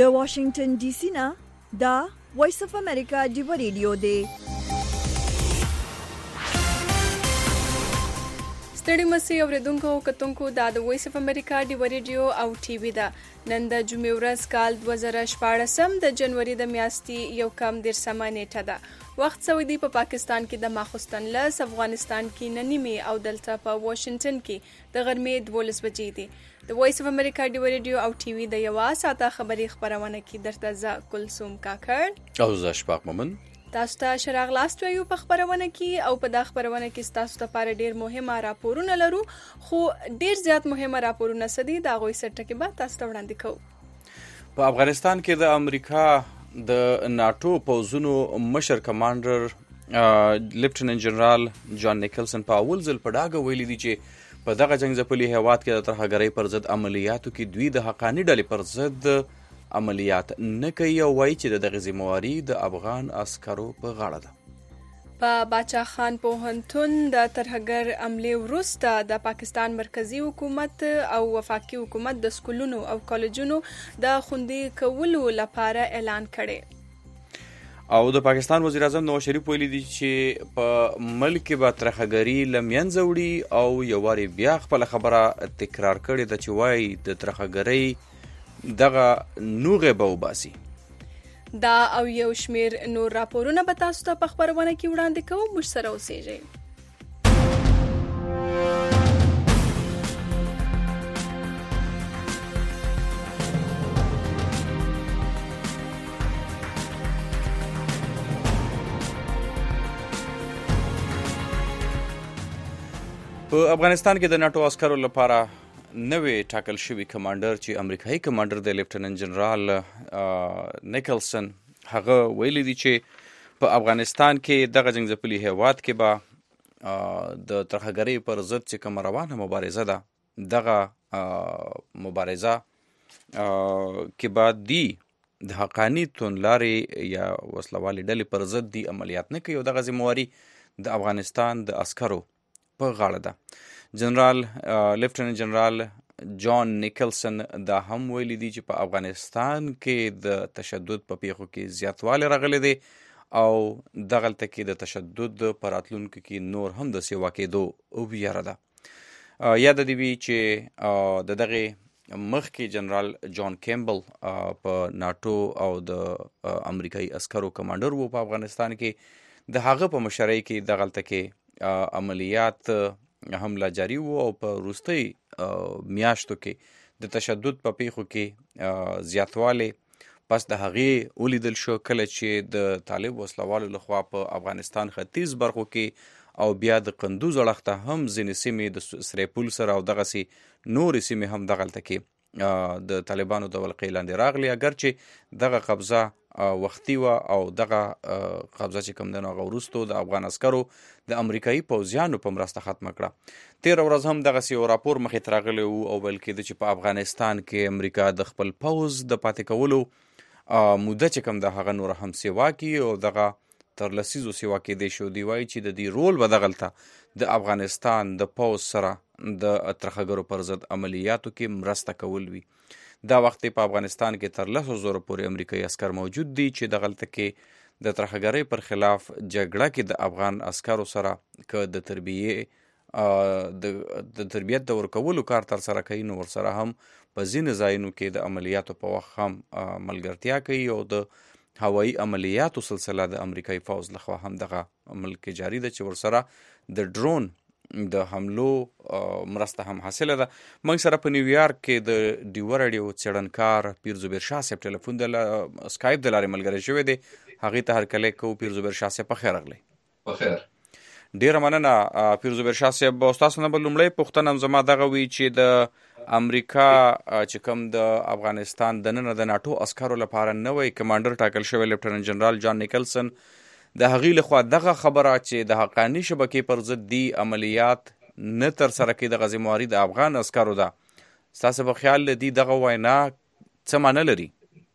د واشنگټن ډي سي نه دا وایس اف امریکا ډیو ریډیو دی. ستړي مسي اوریدونکو او کتونکو دا د وایس اف امریکا ډیو ریډیو او ټي وی ده. نن د جمعې ورځ کال 2014 د جنوري د میاشتې 1 نیټه ده. وخت سعودي په پاکستان کې د ماخوستن لس، افغانستان کې ننیمه او دلته په واشنگټن کې د غرمې 12 بجې دي. د وایس اف امریکا ډیو ریډیو او ټي وی د یو ساعته خبري خبرونه کې درته ز کلثوم کاکړ او ز اشفاق مومن تاسو ته شراغ لاست ویو په خبرونه کې او په دا خبرونه کې تاسو ته لپاره ډیر مهمه راپورونه لرو، خو ډیر زیات مهمه راپورونه سدي دا غوي سرټکه به تاسو ته وړاندې کوو. په افغانستان کې د امریکا د ناتو پوځونو مشر کمانډر لیفټیننټ جنرال جان نیکلسن په اول ځل په ډاګه ویلي دي چې په دغه جنگ ځپلي هیواد کې د ترهګرۍ پر ضد عملیاتو کې دوی د حقاني ډلې پر ضد عملیات نه کوي او وایي چې دغه ذمہواري د افغان عسکرو په غاړه ده. په باچا خان پوهنتون د ترهګر عملې وروسته د پاکستان مرکزی حکومت او وفاقي حکومت د سکولونو او کالجونو د خوندي کولو لپاره اعلان کړي. او د پاکستان وزیر اعظم نواز شریف ویلي دي چې په ملک کې به ترهګري له منځه وړي او یو واري بیا خپل خبره تکرار کړي ده چې وایي د ترهګرۍ دغه نوغه به وباسي. دا او یو شمیر نور راپورونه به تاسو ته په خبرونه کې وړاندې کوو. موږ سره اوسئ. په افغانستان کې د ناتو عسکرو لپاره نوې ټاکل شوی کمانډر چې امریکایي کمانډر دی لیفټیننټ جنرال نیکلسن، هغه ویلي دي چې په افغانستان کې دغه جنگ ځپلي هیواد کې به د ترهګرۍ پر ضد چې کومه روانه مبارزه ده دغه مبارزه کې به دی د حقاني توندلارې یا وسلوالې ډلې پر ضد دی عملیات نه کوي او دغه ذمہواري د افغانستان د عسکرو په غاړه ده. جنرال لیفټیننټ جنرال جان نیکلسن دا هم ویلي دي چې په افغانستان کې د تشدد په پیښو کې زیاتوالی راغلی دی او دغلته کې د تشدد په راتلونکو کې نور هم د سیوا کېدو ویره ده. یاد دې وي چې د دغه مخکې جنرال جان کیمبل په ناتو او د امریکایي عسکرو کمانډر وو په افغانستان کې. د هغه په مشرۍ کې دغلته کې عملیات حمله جاری وو او په وروستۍ میاشتو کې د تشدد په پیښو کې زیاتوالی پس د هغې ولیدل شو کله چې د طالب وسلوالو لخوا په افغانستان ختیځ برخو کې او بیا د قندوز اړخته هم ځینې سیمې د سریپول سره او دغسې نورې سیمې هم دغلته کې د طالبانو د ولقې لاندې راغلي، اگر چې دغه قبضه وختي وه او دغه قبضه چې کوم دی نو هغه وروستو د افغان عسکرو د امریکایي پوځیانو په مرسته ختمه کړه. تېره ورځ هم دغسې یو راپور مخې ته راغلی و او ویل کېده چې په افغانستان کې امریکا د خپل پوځ د پاتې کولو موده چې کوم ده هغه نوره هم سیوا کړي او دغه تر لسیزو سیوا کېدی شو. دی وایي چې د دې رول به دغلته د افغانستان د پوځ سره د ترهګرو پر ضد عملیاتو کې مرسته کول وي. دا وخت په افغانستان کې تر 100,000 پورې امریکایي عسکر موجود دي چې دغلته کې د ترهګرۍ پر خلاف جګړه کې د افغان عسکرو سره که د تربیت د ورکولو کار تر سره کوي نو ورسره هم په ځینې ځایونو کې د عملیاتو په وخت هم ملګرتیا کوي او د هوایي عملیاتو سلسله د امریکایي فوز لخوا هم دغه ملک جاری ده چې ورسره د ډرون د حملو مرسته هم حاصله ده. موږ سره په نیویارک کې د ډیو راډیو څېړنکار پیر زبیر شاه صاحب ټلیفون د سکایپ د لارې ملګری شوی دی. هغې ته هرکلی کوو. پیر زبیر شاه صاحب په خیر راغلی. په خیر. ډیره مننه پیر زبیر شاه صاحب. ستاسو نه به لومړی پوښتنه هم زما دغه وي چې د امریکا چې کوم د افغانستان دننه د ناټو عسکرو لپاره نوی کمانډر ټاکل شوی لیفټیننټ جنرال جان نیکلسن د هغې لخوا دغه خبره چې د حقاني شبکې پر ضد دی عملیات نه تر سره کوي دغه ذمہواري د افغان عسکرو ده. ستاسو په خیال دی دغه وینا څه معنی لري؟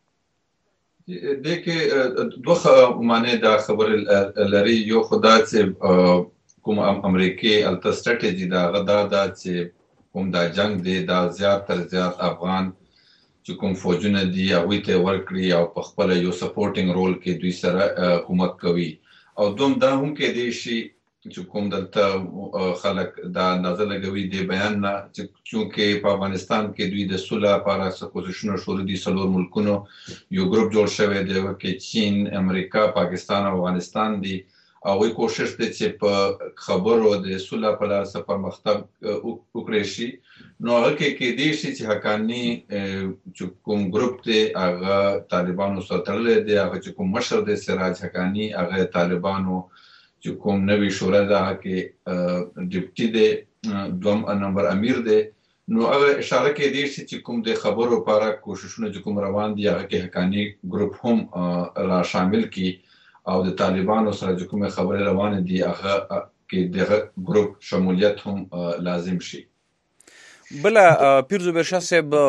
دې کې دوه معنی دا خبره لري. یو خدا چې کوم امریکای الته سټریټجی دا غدا دا چې کوم دا جنگ دی دا زیات تر زیات افغان چې کوم فوجونه دي هغوی ته ورکړي او په خپل یو سپورټینګ رول کې دوی سره کومک کوي. او دوم دا هم کې دی شي چې کوم دلته خلک دا اندازه لګوي د بیان نه چې چونکې په افغانستان کې دوی د صلح لپاره څه کوششونه شروع دي. 4 ملکونو یو ګروپ جوړ شوی دی کې چین، امریکا، پاکستان او افغانستان دي. او وی کوشش دی چې په خبرو د صلح په لار څه پرمختګ وکړي شي. نو هغه کې دی شي چې حقاني چې کوم ګروپ دی هغه طالبانو سره تړلی دی. هغه چې کوم مشر دی سراج حقاني هغه طالبانو چې کوم نوی شورا ده کې ډیپټي دی، 2 نمبر امیر دی. نو هغه اشاره کې دی چې کوم د خبرو لپاره کوششونه چې کوم روان دي هغه کې حقاني ګروپ هم را شامل کی او د طالبانو سره چې کوم خبرې روان دي هغه کې دغه ګروپ شمولیت هم لازم شي. بل پیر زبیر شاه صاحب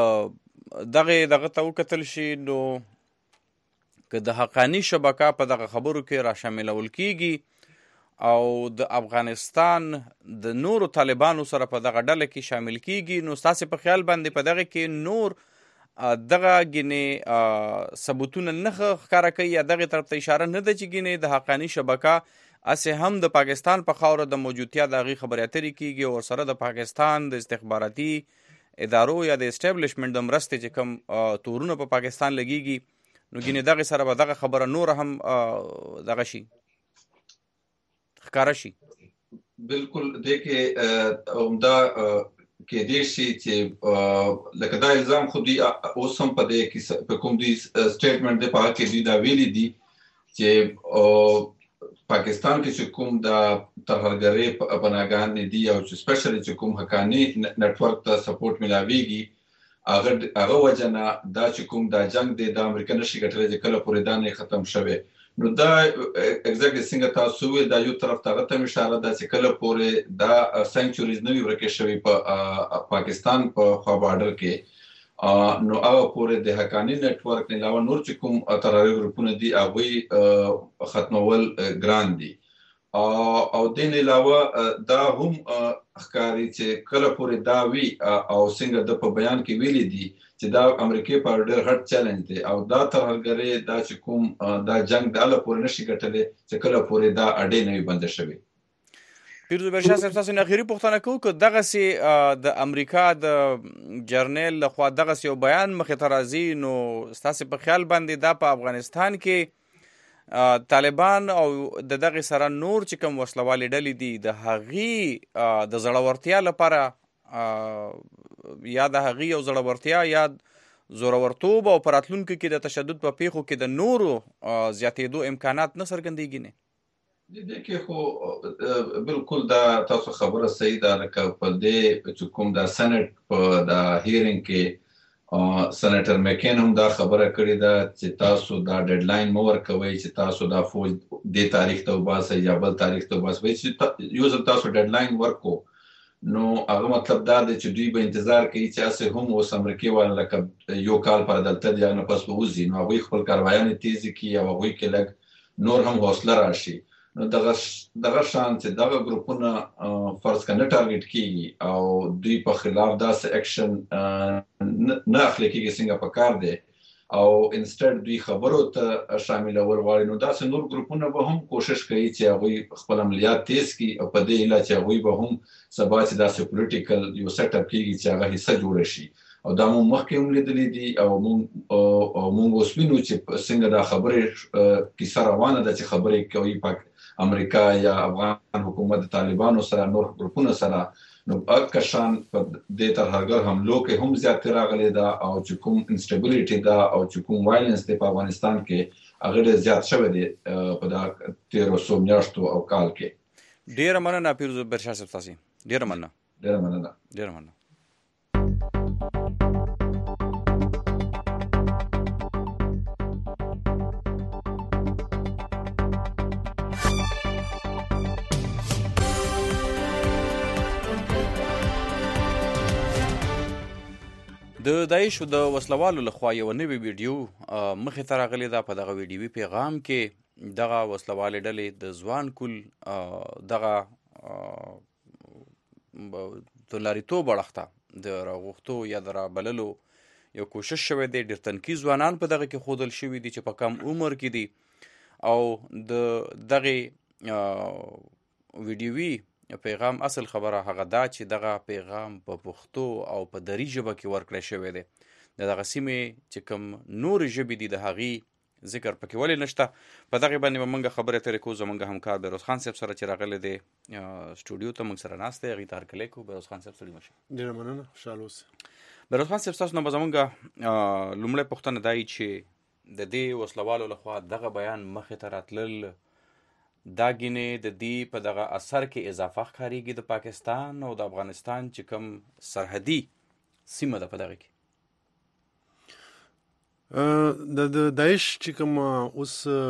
دغه ته وکتل شي نو که د حقانی شبکه په دغه خبرو کې را شاملول کیږي او د افغانستان د نورو طالبانو سره په دغه ډله کې شامل کیږي نو ستاسو په خیال باندې په دغه کې نور دغه ګینه ثبوتونه نه ښکاره کوي یا دغه طرف ته اشاره نه ده چې ګینه د حقانی شبکه اسه هم د پاکستان په خاوره د موجودتیا د هغې خبرې اترې کیږي او سره د پاکستان د استخباراتي ادارو یا د اسټابلیشمنټ د مرستې چې کوم تورونه په پاکستان لګیږي نو ګینه دغه سره به دغه خبره نور هم دغه شي ښکاره شي. بالکل دغه عمده کې دی شي چې لکه دا الزام خو دی اوس هم په دې کې په کوم دی سټیټمنټ دی په کې دی دا ویلي دي چې پاکستان کې چې کوم د ترهګرۍ پناهګاهان دي او چې سپیشلی چې کوم حقانی نتورک ته سپورټ ملاويږي هغه وجنه دا چې کوم دا جنگ دی د امریکا نشي ګټلای چې کله پورې دا نه ختم شوه. نو دا اگزیکټلی څنګه تاسو وی دا یو طرف ته غته اشاره ده چې کله پورې دا سنچوريز نوی ورکه شوی په پاکستان په خوا بارډر کې نو هغه پورې د حقانی نتورک نه علاوه نور چې کوم ترهګر ګروپونه دي هغه ختمول ګران دي او دین علاوه دا هم ښکاری چې کله پورې دا وی او څنګه د په بیان کې ویلي دي چې دا امریکای په ډېر هټ چیلنج دی او دا ترهګرۍ دا چې کوم دا جنگ د الله پورې نشي ګټلې چې کله پورې دا اډې نه بند شوي. پیر زبیر شاه صاحب تاسو نه اخیری پوښتنه کوم که دغه سي د امریکا د جرنیل لخوا دغه سي بیان مخې ته راځي نو تاسو په خیال باندې دا په افغانستان کې طالبان او دغه سره نور چې کوم وسلوالې ډلې دي د هغې د زړورتیا لپاره یا د هغې یو زړورتیا یا زورورتوب او پراتلونکو کې د تشدد په پیښو کې د نورو زیاتېدو امکانات نه څرګندېږي نه؟ د کې خو بالکل دا تاسو خبره صحیح ده لکه په دې چې کوم دا سېنات په دا هیرینګ کې سېنیټر میکین هم دا خبره کړې ده چې تاسو دا ډیډلاین مو ورکوئ چې تاسو دا فوج دې تاریخ ته وباسئ یا بل تاریخ ته وباسئ چې یو ځل تاسو ډیډلاین ورکو نو هغه مطلب دا دی چې دوی به انتظار کوي چې اسه هم اوس امریکای ولا لکه یو کال پر دلته دی نه پس به وځي نو هغوی خپل کاروایان تیز کړي او هغوی کې لږ نور هم حوصله راشي. نو دغه شان چې دغه ګروپونه فرض کنه ټارګټ کیږي او دوی په خلاف داسې اکشن نه اخلي کیږي څنګه پکار دی او انسټډ دوی خبرو ته شاملول غواړي نو داسې نور ګروپونه به هم کوشش کوي چې هغوی خپل عملیات تیز کړي او په دې هیله چې هغوی به هم سبا چې داسې پولیټیکل یو سیټ اپ کیږي چې هغه حصه جوړ شي او دا مو مخکې هم لیدلې دي او مونږ اوس وینو چې څنګه دا خبرې کیسه روانه ده چې خبرې کوي په امریکا یا افغان حکومت طالبانو سره نور ګروپونو سره نو اکشان په دې ترهګر حملو کې هم زیات راغلي دا او چې کوم انسټیبিলিټي دا او چې کوم وایلنس په افغانستان کې هغه زیات شوی دی په دا 1300 میاشتو او کال کې. ډیر مننه پیر زبیر شاه صاحب تاسو ډیر مننه. د داعش د وسلوالو لخوا یو نوی ویډیو مخې ته راغلی ده. په دغه ویډیوي پیغام کې دغه وسلوالې ډلې د ځوان کول دغه د لاریتوب اړخته د راغوښتو یا د رابللو یو کوشش شوی دی، ډېر تنکي ځوانان په دغه کې ښودل شوي دي چې په کم عمر کې دي او د دغې ویډیوي پیغام اصل خبره هغه دا چې دغه پیغام په پښتو او په دري ژبه کې ورکړی شوی دی. د دغه سیمې چې کوم نورې ژبې دي د هغې ذکر پکې ولې نشته. په دغې باندې به موږ خبرې اترې کوو زموږ همکار بهروز خان صاحب سره چې راغلی دی سټوډیو ته موږ سره ناست دی، هغې ته هرکلی کوو. بهروز خان صاحب ستړي مه شئ. ډېره مننه، خوشحاله اوسئ. بهروز خان صاحب ستاسو نه به زموږ لومړی پوښتنه دا وي چې د دې وسلوالو لخوا دغه بیان مخې ته راتلل دا ګینې د دې په دغه اثر کې اضافه ښکارېږي د پاکستان او د افغانستان چې کوم سرحدي سیمه ده په دغه کې. د داعش چې کوم اوس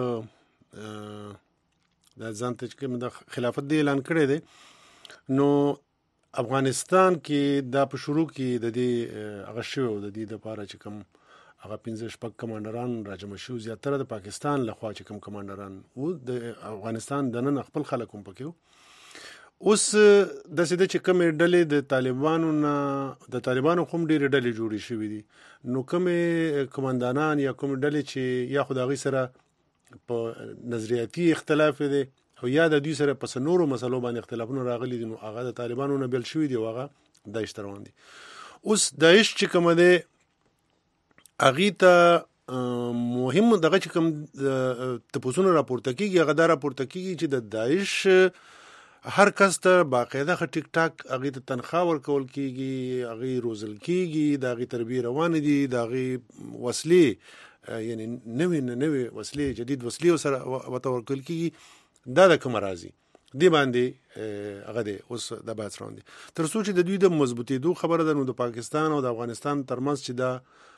د ځان ته چې کوم د خلافت دی اعلان کړی دی، نو افغانستان کې دا په شروع کې د دې هغه شوی و، د دې دپاره چې کوم هغه 5-6 کمانډران راجمع شوي، زیاتره د پاکستان لخوا چې کوم کمانډران وو، د افغانستان دننه خپل خلک هم پکې وو. اوس داسې ده چې کومې ډلې د طالبانو خو هم ډېرې ډلې جوړې شوي دي، نو کومې کماندانان یا کومې ډلې چې یا خو د هغوی سره په نظریاتي اختلاف دی او یا د دوی سره په څه نورو مسلو باندې اختلافونه راغلي دي، نو هغه د طالبانو نه بیل شوي دي او هغه داعش ته روان دي. اوس داعش چې کومه دی هغې ته مهم دغه چې کوم تپوسونه راپورته کېږي، هغه دا راپورته کېږي چې د داعش هر کس ته باقاعده ټیک ټاک هغې ته تنخواه ورکول کېږي، هغې روزل کېږي، د هغې تربیې روانې دي، د هغې وسلې یعنې نوې وسلې جدید وسلې سره ورته ورکول کېږي. دا د کومه راځي دې باندې هغه دی اوس د بحث روان دي. تر څو چې د دوی د مضبوطېدو خبره ده، نو د پاکستان او د افغانستان ترمنځ چې دا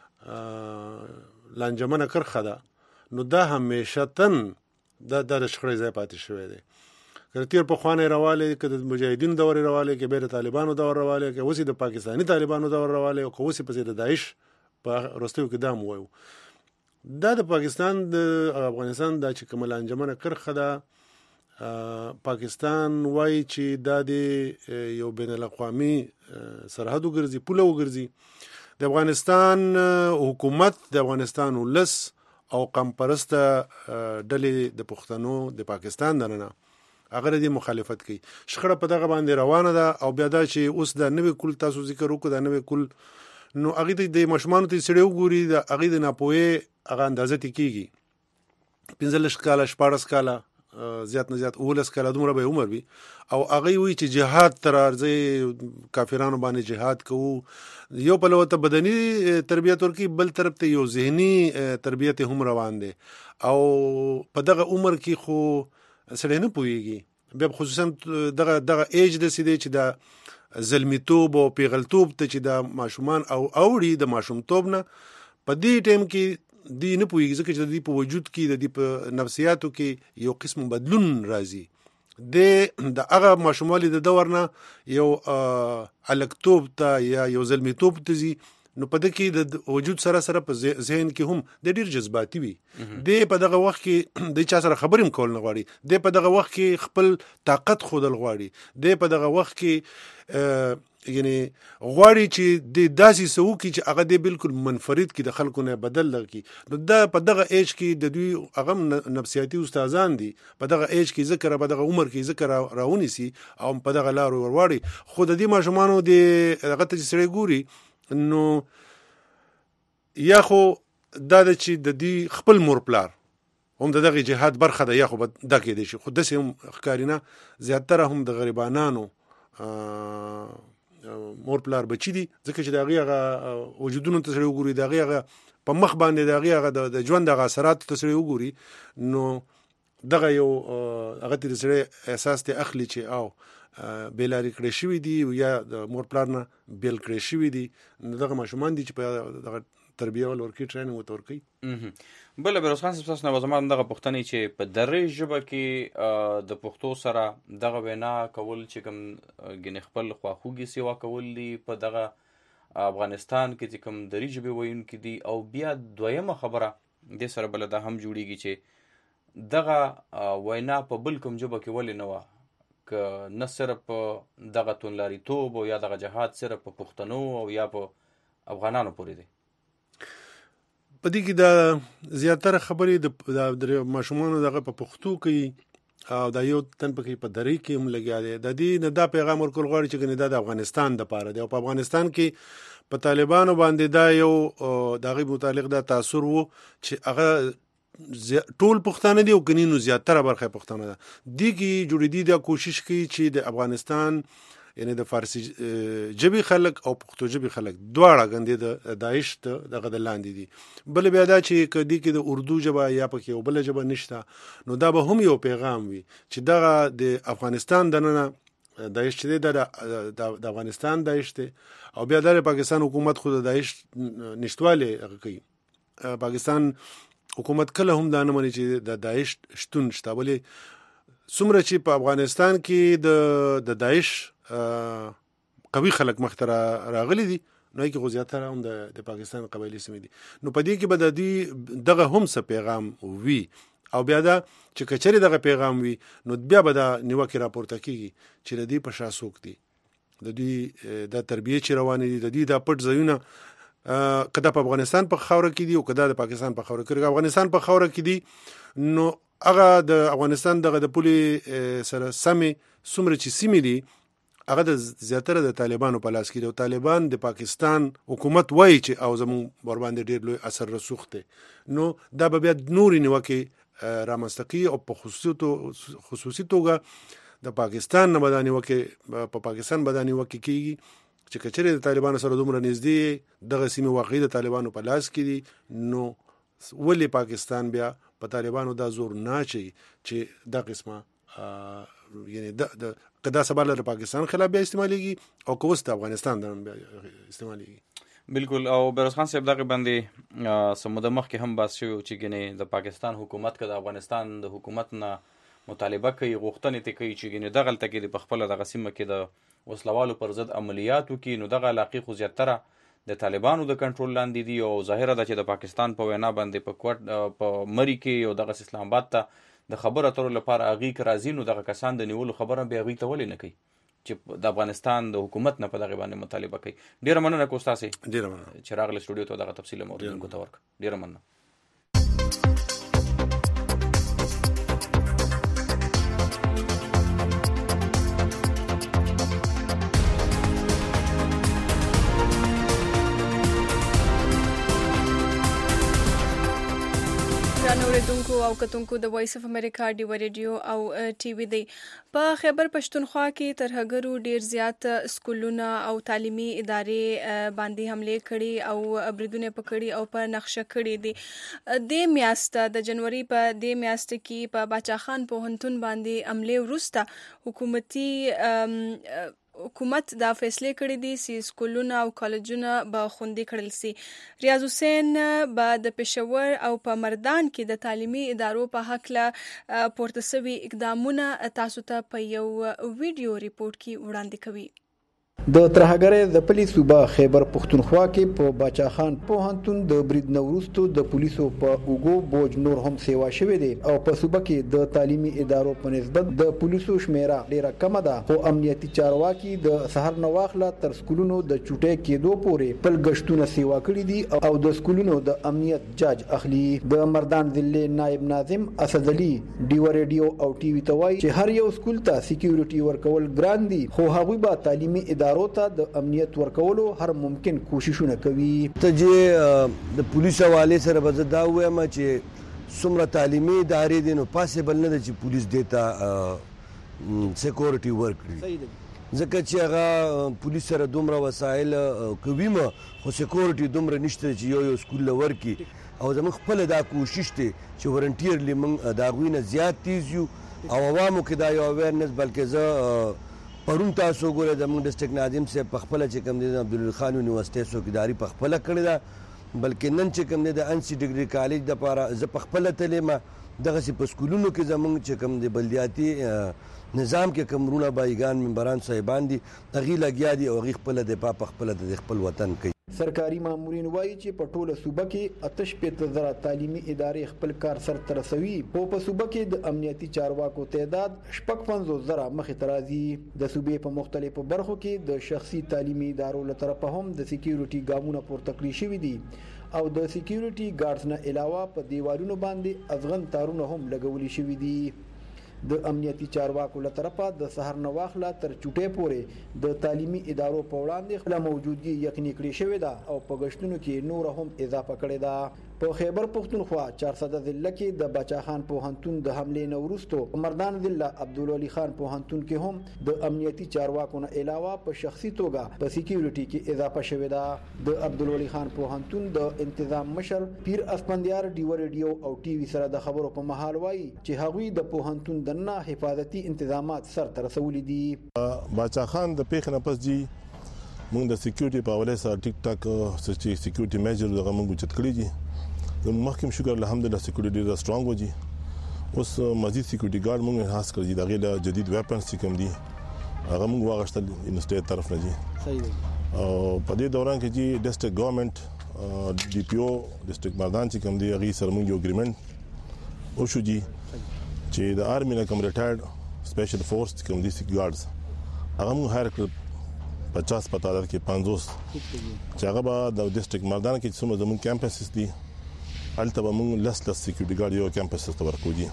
لانجمنه کرښه ده، نو دا همیشه تن دا د شخړې ځای پاتې شوی دی. که تیر پخوانی روالی، که د مجاهدینو دور روالی، که بیر طالبانو دور روالی، که اوس د پاکستاني طالبانو دور روالی، او که اوس پسې د داعش په وروستیو کې دا هم وایو. دا د پاکستان د افغانستان دا چې کومه لانجمنه کرښه ده، پاکستان وایي چې دا د یو بین الاقوامي سرحد وګرځي، پوله وګرځي. د افغانستان حکومت، د افغانستان ولس او قوم پرسته ډلې د پښتنو د پاکستان دننه هغه دې مخالفت کوي. شخړه په دغه باندې روانه ده. او بیا دا چې اوس د نوې کل تاسو ذکر وکړو، د نوې کل نو هغې ته د ماشومانو ته سړی وګوري، د هغې د ناپوهۍ هغه اندازه ته کېږي 15 کاله 14 کاله زیات نه زیات 19 کاله دومره به عمر وي، او هغې وایي چې جهاد ته راځئ، کافرانو باندې جهاد کوو. یو پلوه ته بدني تربیت ورکوي، بل طرف ته یو ذهني تربیت هم روان دی. او په دغه عمر کې خو سړی نه پوهېږي، بیا خصوصا دغه ایج داسې دی چې د زلمیتوب او پیغلتوب ته چې د ماشومان او اوړي د ماشومتوب نه په دې ټایم کې دی نه پوهېږي، ځکه چې د دې په وجود کې د دې په نفسیاتو کې یو قسم بدلون راځي. د هغه ماشوموالي د دور نه یو هلکتوب ته یا یو زلمیتوب ته ځي، نو په دې کې د وجود سره سره په ذهن کې هم د ډېر جذباتي وي. د په دغه وخت کې د چا سره خبرې هم کول نه غواړي، د په دغه وخت کې خپل طاقت ښودل غواړي، د په دغه وخت کې یعنی غواړي چې د داسې څه وکړي چې هغه دی بالکل منفرد کړي، د خلکو نه بدل کړي. نو دا په دغه ایج کې د دوی هغه نفسیاتي استادان دي، په دغه ایج کې ذکر په دغه عمر کې ذکر راونیسي او په دغه لارو ورواړي. خو د دې ماشومانو د هغه ته چې سړی ګوري، نو یا خو دا د چې د دې خپل مور پلار هم د دغه جهاد برخه ده، یا خو دا کېدای شي. خو داسې هم ښکاري نه، زیاتره هم د غریبانانو مور پلار بچي دي، ځکه چې د هغې هغه وجودونو ته سړی وګوري، د هغې هغه په مخ باندې د هغې هغه د ژوند هغه اثراتو ته سړی وګوري، نو دغه یو هغه ته د سړی احساس ته اخلي چې او بېلارې کړی شوي دي یا د مور پلار نه بېل کړی شوي دي. نو دغه ماشومان دي چې په دغه تربیه ول ورکوي، ټریننګ ورته ورکوي. بله بهروز خان صاحب، تاسو نه به زما دغه پوښتنې چې په دري ژبه کې د پښتو سره دغه وینا کول چې کوم ګنې خپل خواخوږي سیوا کول دي په دغه افغانستان کې چې کوم دري ژبې ویونکي دي، او بیا دویمه خبره دې سره بله دا هم جوړیږي چې دغه وینا په بل کوم ژبه کې ولې نه وه، که نه صرف دغه توندلاریتوب او یا دغه جهاد صرف په پښتنو او یا په افغانانو پورې دی؟ په دې کې د زیاتره خبرې د ماشومانو دغه په پښتو کوي او دا یو تن پکې په درې کې هم لګیا دی. د دې نه دا پیغام ورکول غواړي چې دا د افغانستان دپاره دی او په افغانستان کې په طالبانو باندې دا یو د هغې متعلق دا تاثر و چې هغه ټول پښتانه دي او کني نو زیاتره برخه پښتانه ده. دې کې جوړېدي دا کوشش کوي چې د افغانستان یعنی د فارسی جبی خلک او پښتو جبی خلک دواړه غندې د داعش دغه د لاندې دي. بل بیا دا چې کدی کې د اردو جبه یا پکې یو بل جبه نشته نو دا به هم یو پیغام وي چې دغه د افغانستان دننه داعش چې د افغانستان داعش دی او بیا د پاکستان حکومت خود د داعش نشټواله کوي. پاکستان حکومت کله هم دا نه مني چې د داعش شتون شته، ولې څومره چې په افغانستان کې د داعش قوي خلک مختره راغلي دي نو کې غوزیاتره هم د پاکستان قبایلی سیمې دي. نو په دې کې به د دې دغه هم څه پیغام وي او بیا دا چې کچري دغه پیغام وي نو بیا به دا نیوکه راپورته کیږي چې د دې په شا څوک دي، د دې د تربیه چې روانې دي، د دې د پټ ځایونه کدا په افغانستان په خاوره کې دي او کدا د پاکستان په خاوره کې. افغانستان په خاوره کې دي نو هغه د افغانستان دغه د پولي سره سمې څومره چې سیمې دي هغه د زیاتره د طالبانو په لاس کې دي او طالبان د پاکستان حکومت وایي چې او زمون ور باندې ډېر لوی اثر رسوخ دی. نو دا به بیا نورې نیوکې رامنځته کوي او په خصوصي توګه د پاکستان نه به دا نیوکې په پاکستان به دا نیوکې کېږي چې که چېرې د طالبانو سره دومره نږدې دغه سیمې واقعي د طالبانو په لاس کې دي نو ولې پاکستان بیا په طالبانو دا زور نه اچوي چې دا قسمه یعنی دا سبا له پاکستان خلاف بیا استعمالېږي او که اوس د افغانستان د بیا استعمالېږي. بالکل. او بیروز خان صاحب دغه باندې سموده مخکې هم بحث شوی چې ګنې د پاکستان حکومت که د افغانستان د حکومت نه مطالبه کوي، غوښتنې ته کوي چې ګنې دغلته کې د په خپله دغه سیمه کې د وسلوالو پر ضد عملیات وکړي نو دغه علاقې خو زیاتره د طالبانو د کنټرول لاندې دي او ظاهره ده چې د پاکستان په وینا باندې په مری کې او دغه اسلام آباد ته د خبره اترو لپاره هغوی که راځي نو دغه کسان د نیولو خبره بیا هغوی ته ولې نه کوي چې د افغانستان د حکومت نه په دغې باندې مطالبه کوي. ډېره مننه کو ستاسې ډېره مننه چې راغله سټوډیو ته دغه تفصیل مو اورېدونکو ته ورکړه. ډېره مننه. اوریدونکو او کتونکو د وایس اف امریکا ډیو ریډیو او ټي وي دی. په خیبر پښتونخوا کې ترهګرو ډیر زیات سکولونه او تعلیمي ادارې باندې حمله کړي او بریدونه پکړي او په نقشه کړي دي. د میاشت د جنوري په د میاشت کې په باچا خان پوهنتون باندې حمله وروسته حکومت دا فیصله کړې دي چې سکولونه او کالجونه به خوندي کړل سي. ریاض حسین به د پېښور او په مردان کې د تعلیمي ادارو په هکله پورته سوي اقدامونه تاسو ته په یو ویډیو ریپورت کې وړاندې کوي. د ترهګرۍ د پلي صوبه خیبر پښتونخوا کې په باچا خان پوهنتون د برید نه وروسته د پولیسو په اوږو بوج نور هم سیوا شوی دی او په صوبه کې د تعلیمي ادارو په نسبت د پولیسو شمیره ډیره کمه ده، خو امنیتي چارواکي د سحر نه واخله تر سکولونو د چوټۍ کېدو پورې پل ګشتونه سیوا کړي دي او د سکولونو د امنیت جاج اخلي. د مردان ضلع نائب ناظم اسد علي ډیو ریډیو او ټي وي ته وایي چې هر یو سکول ته سکیورټي ورکول ګران دي، خو هغوی به تعلیمي ادارو ته د امنیت ورکولو هر ممکن کوششونه کوي. ته چې د پولیس حواله سره به زه دا ووایم چې څومره تعلیمي ادارې دي نو پاسبل نه ده چې پولیس دې ته سکیورټي ورکړي، ځکه چې هغه پولیس سره دومره وسایل کوي خو سکیورټي دومره نشته چې یو سکول له ورکړي او زموږ خپله دا کوشش دی چې ورنټیرلی موږ د هغوی نه زیات تیز یو او عوامو کې دا یو اویرنس بلکې زه پرون تاسو ګوره زموږ ډسټرکټ ناظم صاحب په خپله چې کوم دی د عبدالله خان یونیورسټۍ څوکیداري په خپله کړې ده، بلکې نن چې کوم دی د انسي ډګري کالج دپاره زه په خپله تللی یم. دغسې په سکولونو کې زموږ چې کوم دی بلدیاتي نظام کې کوم رونه بایګان ممبران صاحبان دي هغوی لګیا دي او هغوی خپله دفاع په خپله د خپل وطن کوي. سرکاري مامورین وایي چې په ټوله صوبه کې 88,000 تعلیمي ادارې خپل کار سرته رسوي. په صوبه کې د امنیتي چارواکو تعداد 55,000 مخې ته راځي. د صوبې په مختلفو برخو کې د شخصي تعلیمي ادارو له طرفه هم د سکیورټي ګامونه پورته کړي شوي دي او د سکیورټي ګارډز نه علاوه په دیوالونو باندې ازغن تارونه هم لګولي شوي دي. د امنیتي چارواکو له طرفه د سحر نه واخله تر چوټې پورې د تعلیمي ادارو په وړاندې خپل موجودګي یقیني کړې شوې ده او په غشتونو کې نور هم اضافه کړې ده. په خیبر پختونخوا 400 ضلع کې د باچا خان پوهنتون د حملې نه وروسته مردان ضلع عبدالولي خان پوهنتون کې هم د امنیتي چارواکو نه علاوه په شخصي توګه په سکیورټي کې اضافه شوې ده. د عبدالولي خان پوهنتون د انتظام مشر پیر اسپندیار ډیو ریډیو او ټي وي سره د خبرو په مهال وایي چې هغوی د پوهنتون دننه حفاظتي انتظامات سرته رسولي دي. باچا خان د پیښې نه پس جی موږ د سکیورټي په حواله سره ټیک ټاک سکیورټي میجر دغه موږ چت کړی دي. محکم شکر الحمدلله سکیورټي ډیر سترونګ وږي. اوس مزید سکیورټي ګارد موږ انهاس کړی دي. دغه له جدید ویپنز چې کوم دي هغه موږ واغشتل انسټیټ طرف نه دي. صحیح دی. او په دې دوران کې چې ډیسټریکټ ګورنمنت ډي پی او ډیسټریکټ مردان چې کوم دي هغه سره موږ یو اګریمنت او شو جی چې د آرمي نه کوم ریټایرډ سپیشل فورس کوم دي سکیورټ هغه موږ هایر کړ 50 په تعداد کې 50 چې هغه به د ډیسټریکټ مردان کې څومره زموږ کیمپسز دي هلته به موږ لس سکیورټي ګارد یو کیمپس ته ورکو دي.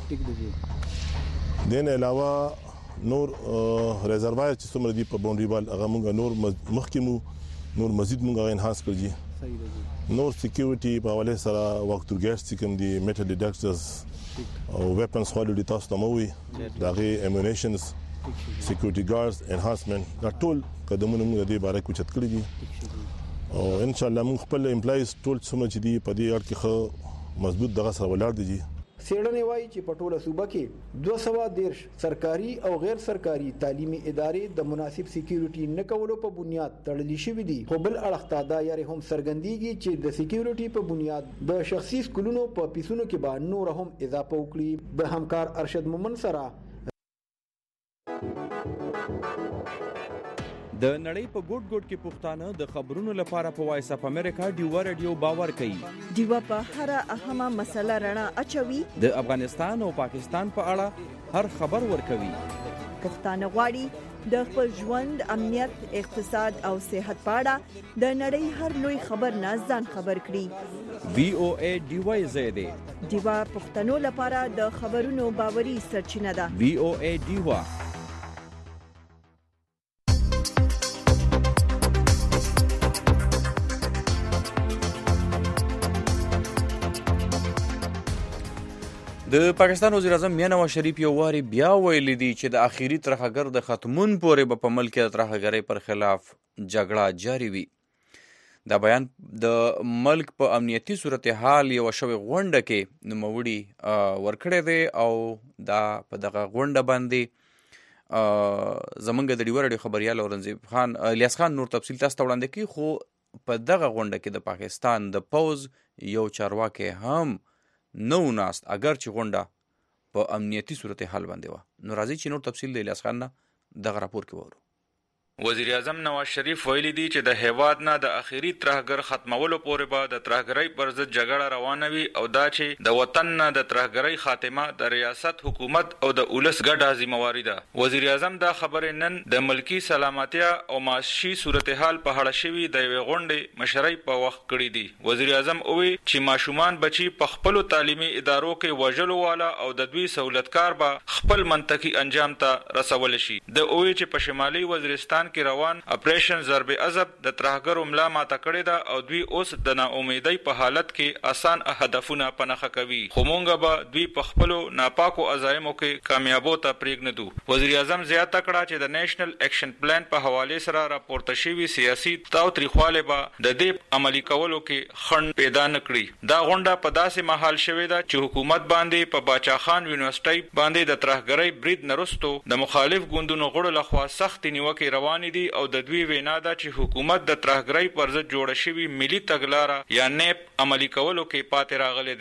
دین علاوه نور ریزرویر چې څومره دي په باونډري وال هغه موږ نور مخکې نور مزید موږ انهانس کړی دي. نور سکیورټي په حواله سره وقت ګیټس چې کوم دي میټل ډیټیکټرز او ویپنز خالي تاسو ته موي دغه امونیشنز سکیورټي ګارډز انهانسمنت دا ټول قدمونه موږ د دې باره کې چت کړی دي او ان شاء الله موږ خپل امپلایز ټول څومره چې دي په دې اړه کې مضبوط دغه سره ولاړ دي. سیړنې وایي چې په ټوله صوبه کې 213 سرکاري او غیر سرکاري تعلیمي ادارې د مناسب سکیورټي نه کولو په بنیاد تړلې شوې دي. خو بل اړخ ته دا یاري هم څرګندېږي چې د سکیورټي په بنیاد د شخصي سکولونو په پیسونو کې به نور هم اضافه وکړي. د همکار ارشد مومن سره د نړۍ په ګوټ ګوټ کې پښتانه د خبرونو لپاره په وایس اف امریکا ډیو ریډیو باور کوي. ډیو په هر اهمه مسله رڼا اچوي. د افغانستان او پاکستان په اړه هر خبر ورکوي. پښتانه غواړي د خپل ژوند امنیت اقتصاد او صحت په اړه د نړۍ هر لوی خبر نه ځان خبر کړي. وی او ای ډیو زیاده ډیو پښتنو لپاره د خبرونو باوري سرچینه ده. وی او ای ډیو د پاکستان وزیر اعظم میاں نواز شریف یو واري بیا ویلي دي چې د اخیری ترهګر د ختمون پورې به په ملک کې ترهګرۍ پر خلاف جګړه جاری وي. دا بیان د ملک په امنیتي صورتحال یو شوی غونډه کې نوموړي ورکړی دی او دا په دغه غونډه باندې زمونږ د ډیو ریډیو خبريال اورنګزیب خان الیاس خان نور تفصیل تاسو ته وړاندې کوي. خو په دغه غونډه کې د پاکستان د پوز یو چارواکي هم نو ناست اگر چې غونډه په امنیتي صورتحال باندې و. نو راځي چې نور تفصیل د الیاس خان نه دغه راپور کې وورو. وزیر اعظم نواز شریف ویلي دي چې د هیواد نه د اخیری ترهګر ختمولو پورې به د ترهګرۍ پر ضد جګړه روانه وي او دا چې د وطن نه د ترهګرۍ خاتمه د ریاست حکومت او د اولس ګډه ذمہواری ده. وزیر اعظم دا خبرې نن د ملکی سلامتیا او معاشي صورتحال په اړه شوی د یوې غونډې مشرۍ په وخت کړی دي. وزیر اعظم وویل چې ماشومان بچي په خپل تعلیمي ادارو کې وژلو والا او د دوی سہولتکار به خپل منطقي انجام ته رسول شي. د وویل چې په شمالي وزیرستان کې روان اپریشن ضرب عذب د ترهګرو ملا ماته کړې ده او دوی اوس د ناامیدۍ په حالت کې آسان هدفونه پنهخه کوي. خو مونږ به دوی په خپلو ناپاکو عزایمو کې کامیابو ته پرېږدو. وزیر اعظم زیاته کړه چې د نیشنل اکشن پلان په حواله سره راپورته شوی سیاسي تاوتریخواله به د دې عملی کولو کې خنډ پیدا نه کړي. دا غونډه په داسې مهال شوې ده چې حکومت باندې په باچا خان یونیورسيټي باندې د ترهګرۍ برید نرستو د مخالف ګوندونو غړو لخوا سخت نیوکې روانې دي او د دوی وینا ده چې حکومت د ترهګرۍ پر ضد جوړه شوی ملي تګلارې یا نیپ عملی کولو کې پاتې راغلی دی.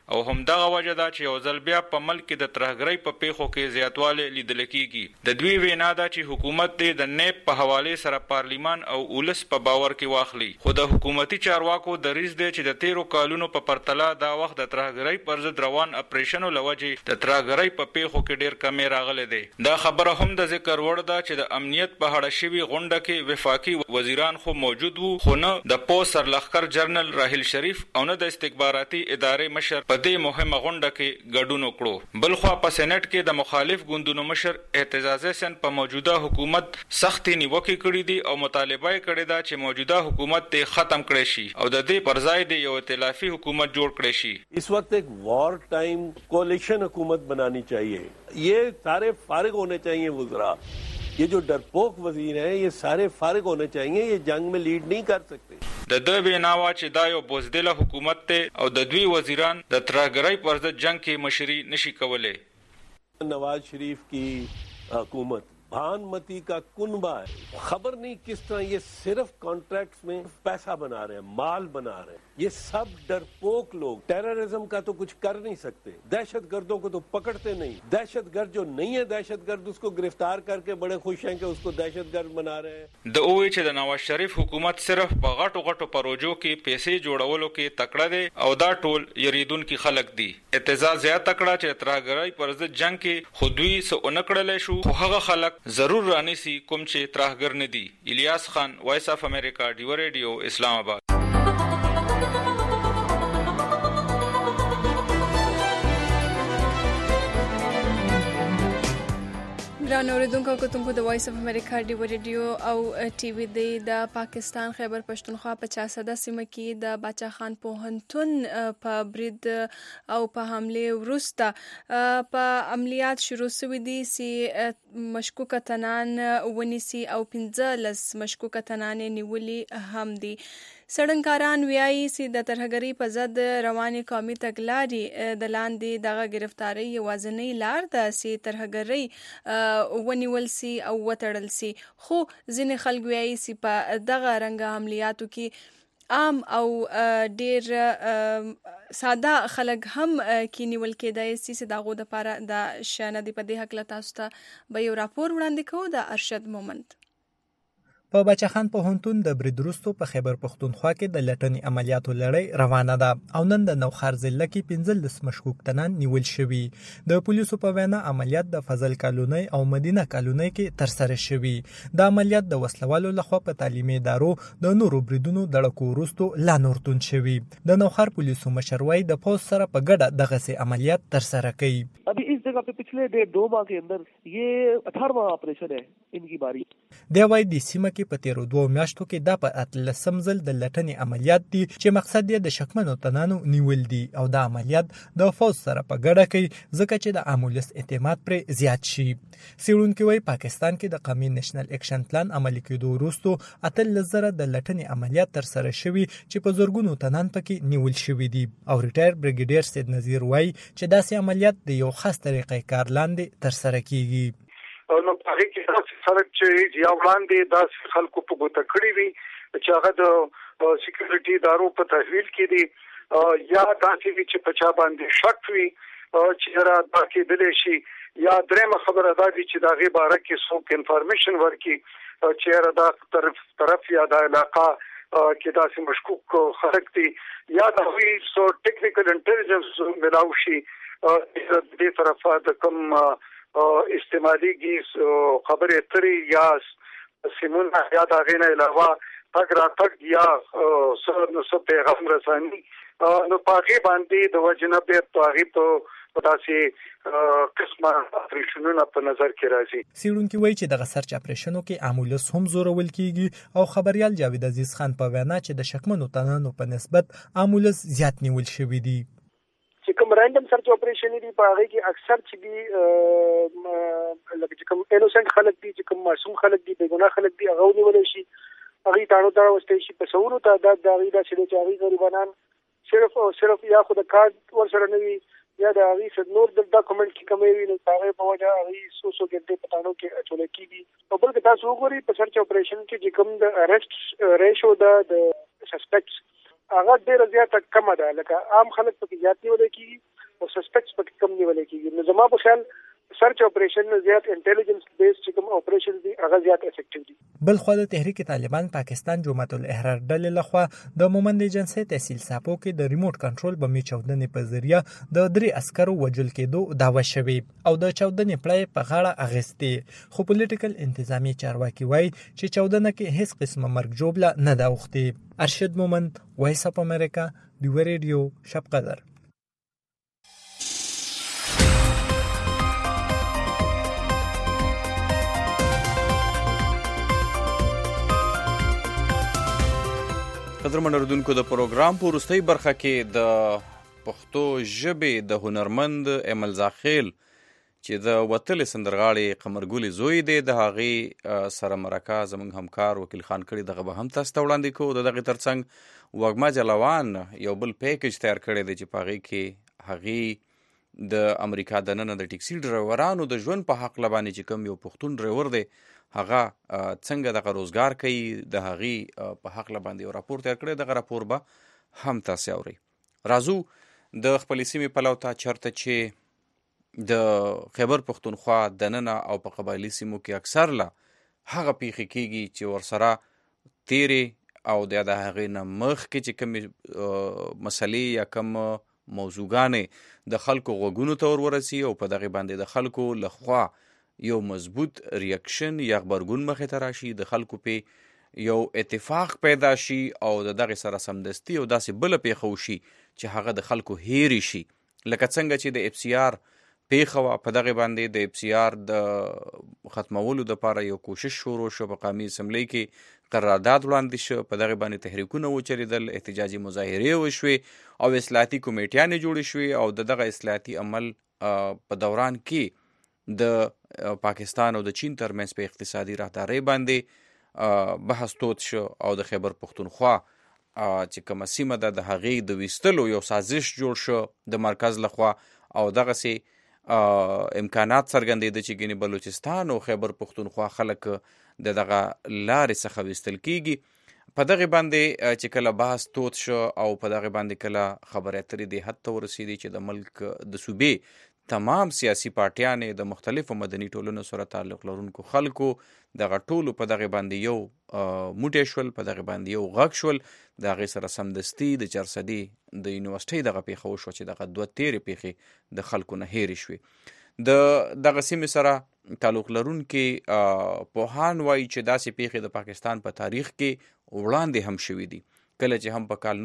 او همدغه وجه ده چې یو ځل بیا په ملک کې د ترهګرۍ په پیښو کې زیاتوالی لیدل کیږي. د دوی وینا ده چې حکومت د نیب په حواله سره پارلیمان او ولس په باور کې واخلي، خو د حکومتي چارواکو دریځ دی چې د 13 کالونو په پرتله دا وخت د ترهګرۍ پر ضد روان اپریشنو لوجې د ترهګرۍ په پیښو کې ډیر کمی راغلی دی. دا خبره هم د ذکر وړ ده چې د امنیت په هړه شوي غونډه کې وفاقي وزیران خو موجود وو، خو نه د پولیس سرلښکر جنرال راحیل شریف او نه د استخباراتي ادارې مشر په دې مهمه غونډه کې ګډون وکړو. بل خو په سېنات کې د مخالف ګوندونو مشر اعتزاز حسین په موجوده حکومت سختي نیوکې کړې دي او مطالبه کړې ده چې موجوده حکومت ته ختم کړي شي او د دې پر ځای د یو ائتلافي حکومت جوړ کړي شي. इस वक्त एक वॉर टाइम कोaliशन हुकूमत बनानी चाहिए. ये सारे फारिग होने चाहिए वज़रा. ये जो डरपोक वजीर हैं ये सारे फारिग होने चाहिए. ये जंग में लीड नहीं कर सकते. د دوی ویناوه چې دا یو بوزدله حکومت ته او د دوی وزیران د ترهګرۍ پر ضد جنگ کې مشري نشي کولای. नवाज शरीफ की हुकूमत भानमती का कुनबा है. खबर नहीं किस तरह ये सिर्फ कॉन्ट्रैक्ट्स में पैसा बना रहे हैं, माल बना रहे हैं. ये सब डरपोक लोग टेररिज्म का तो कुछ कर नहीं सकते. दहशतगर्दों को तो पकड़ते नहीं. दहशतगर्द जो नहीं है दहशतगर्द उसको गिरफ्तार करके बड़े खुश हैं कि उसको दहशतगर्द बना रहे हैं. د اوې چې د نواز شریف حکومت صرف په غټو پروژو کې پیسې جوړولو کې تکړه دی او دا ټول یریدونکو خلک دي. اعتزاز زیات تکړه چې ترهګرۍ پر ضد جنگ کې خودوی سو اونکړل شو، خو هغه خلک ضرور رانیسی کوم چې ترهګر نه دي. الیاس خان، وایس اف امریکا، ډیو ریډیو، اسلام آباد. ګران اوریدونکو کتونکو د وایس اف امریکا ډیو ریډیو او ټي وي د پاکستان خیبر پښتونخوا په 400 سیمه کې د باچا خان پوهنتون په برید او په حمله وروسته په عملیات شروع شوې دي چې مشکوک تنان ونیسي او 15 مشکوک تنان نیولي هم دي. سړنکاران ویایي چې د ترهګرۍ په ضد رواني قومي تګلارې د لاندې دغه گرفتاری یوازینۍ لار ده چې ترهګرۍ ونیول سي او وتړل سي. خو ځینې خلک ویایي چې په دغه رنګه عملیاتو کې عام او ډیر ساده خلک هم کې نیول کېدای سي. چې دغه د لپاره د شنه دی په دې حق له تاسو ته به یو راپور وړاندې کوو د ارشد مومند. په باچا خان پوهنتون د برید وروسته په خیبر پښتونخوا کې د لټنې عملیاتو لړۍ روانه ده او نن د نوخار ضلع کې 15 مشکوک تنان نیول شوي. د پولیسو په وینا عملیات د فضل کالونی او مدینه کالونی کې ترسره شوي. د عملیات د وسلوالو لخوا په تعلیمي ادارو د نورو بریدونو دړکو وروسته لا نور توند شوي. د نوخار پولیسو مشر وایي د پولیس سره په ګډه دغه عملیات ترسره کوي. अभी इस जगह पे पिछले 1.5 माह के अंदर ये 18वां ऑपरेशन है इनकी बारी. دی وای د سیمه کې په 13 میاشتو کې د په 13 ځل د لټنې عملیات دي چې مقصد یې د شکمنو تنانو نیول دي او د عملیات د فوج سره په ګډه کوي ځکه چې د عامولس اعتماد پر زیات شي. سیړونکو وای پاکستان کې د قومي نېشنل اکشن پلان عملي کېدو وروسته 13 د لټنې عملیات تر سره شوي چې په زورګونو تنان پکې نیول شوي دي او ریټایر بریګیډیر سید نذیر وای چې داسې عملیات د یو خاص طریقې کار لاندې تر سره کیږي. نو هغه کې داسې خلک چې یا وړاندې داسې خلکو په ګوته کړی وي چې هغه د سکیورټي ادارو په تحویل کې دي یا داسې وي چې په چا باندې شک وي چې را دا کېدلی شي. یا درېمه خبره دا دي چې د هغې باره کې څوک انفارمیشن ورکړي چې دا طرف یا د علاقه کې داسې مشکوک خلک دي یا د هغوی څو ټیکنیکل انټیلیجنس ملاو شي د دې طرفه د کوم استعماليږي خبرې اترې یا سیمونه یا د هغې نه علاوه تګ راتګ یا څه پیغام رساني نو په هغې باندې د وجې نه بیا په هغې په داسې قسمه اپریشنونه په نظر کې راځي. سیړونکي وایي چې دغه سرچ اپریشنو کې عامولس هم زورول کیږي او خبريال جاوید عزیز خان په وینا چې د شکمنو تنانو په نسبت عامولس زیات نیول شوي دي. چې کوم رانډم سرچ اپریشن دي په هغه کې اکثر چې دي لکه چې کوم انوسنت خلک دي چې کوم معصوم خلک دي بے ګناه خلک دي هغه ونیول شي هغه تاړو واستي شي په څورو تعداد د هغه د شریعي غریبانان صرف یا خود کارت ورسره نه وي یا د هغه څخه نور د ډاکومنټ کې کمی وي نو هغه په وجه هغه سوسو ګټه پټانو کې اچول کیږي. او بل که تاسو وګورئ په سرچ اپریشن کې چې کوم د اریسټ ریشو د سسپیکټس هغه ډېره زیاته کمه ده، لکه عام خلک پکې زیات نیول کېږي او سسپیکټس پکې کم نیول کېږي. نو زما په خیال سرچ اپریشن نه زیات انټيليجنس بیس چې کوم اپریشن دي هغه زیات افیکټیو دي. بل خو د تحریک طالبان پاکستان جماعت الاحرار ډلې لخوا د مومند ایجنسی تحصیل ساپو کې د ریموټ کنټرول بمي چاودنې په ذریعہ د 3 عسکرو وژل کېدو دعوه شوې او د چاودنې پړۍ په غاړه اغستې، خو پولیټیکل انتظامی چارواکي وایي چې چاودنه کې هیڅ قسمه مرګ جوړه نه ده اوختې. ارشد مومند، وایس اف امریکا، ډیو ریډیو، شب قدر. قدرمن اردوونکو، د پروګرام په وروستۍ برخه کې د پښتو ژبې د هنرمند ایمل زاخیل چې د وتلې سندرغاړې قمرګلې زوی دی، د هغې سره مرکه زموږ همکار وکیل خان کړي، دغه به هم تاسو ته وړاندې کوو. د دغې ترڅنګ وږمه جلوان یو بل پیکج تیار کړی دی چې په هغې کې هغې د امریکا دننه د ټیکسي ډرایورانو د ژوند په حق باندې چې کوم یو پښتون ډرایور دی هغه څنګه دغه روزګار کوي، د هغې په حق باندې یو راپور تیار کړی. دغه راپور به هم تاسې اورئ. راځو د خپلې سیمې پلو ته، چېرته چې د خیبر پښتونخوا دننه او په قبایلي سیمو کې اکثر له هغه پیښې کېږي چې ورسره تیرې او د هغې نه مخکې چې کومې مسلې یا کوم موضوعګانې د خلکو غوږونو ته ورورسي او په دغې باندې د خلکو لخوا یو مضبوط ریاکشن یا غبرګون مخې ته راشي، د خلکو په یو اتفاق پیدا شي او د دغې سره سمدستي او داسې بله پیښه وشي چې هغه د خلکو هیرې شي. لکه څنګه چې د اف سی آر پیښه وه، په دغې باندې د اف سی آر د ختمولو دپاره یو کوشش شروع شو، په قومي اسمبلۍ کې قرارداد وړاندې شو، په دغې باندې تحریکونه وچرېدل، احتجاجي مظاهرې وشوې او اصلاحاتي کمیټیانې جوړې شوې او د دغه اصلاحاتي عمل په دوران کې د پاکستان او د چین ترمنځ په اقتصادي راهدارۍ باندې بحث تود شو او د خیبر پښتونخوا چې کومه سیمه ده د هغې د ویستلو یو سازش جوړ شو د مرکز لخوا او دغسې امکانات څرګندېده چې ګینې بلوچستان او خیبر پښتونخوا خلک د دغه لارې څخه ویستل کیږي. په دغې باندې چې کله بحث تود شو او په دغې باندې کله خبرې اترې دې حد ته ورسېدې چې د ملک د صوبې تمام سیاسي پارټیانې د مختلفو مدني ټولنو سره تعلق لرونکو خلکو دغه ټولو په دغې باندې یو موټی شول، په دغې باندې یو غږ شول، د هغې سره سمدستي د چرسدي د یونیورسټۍ دغه پیښه وشوه چې دغه 2 تیرې پیښې د خلکو نه هېرې شوې. د دغه سیمې سره تعلق لرونکي پوهان وایي چې داسې پیښې د پاکستان په تاریخ کې وړاندې هم شوي دي. کله چې هم په کال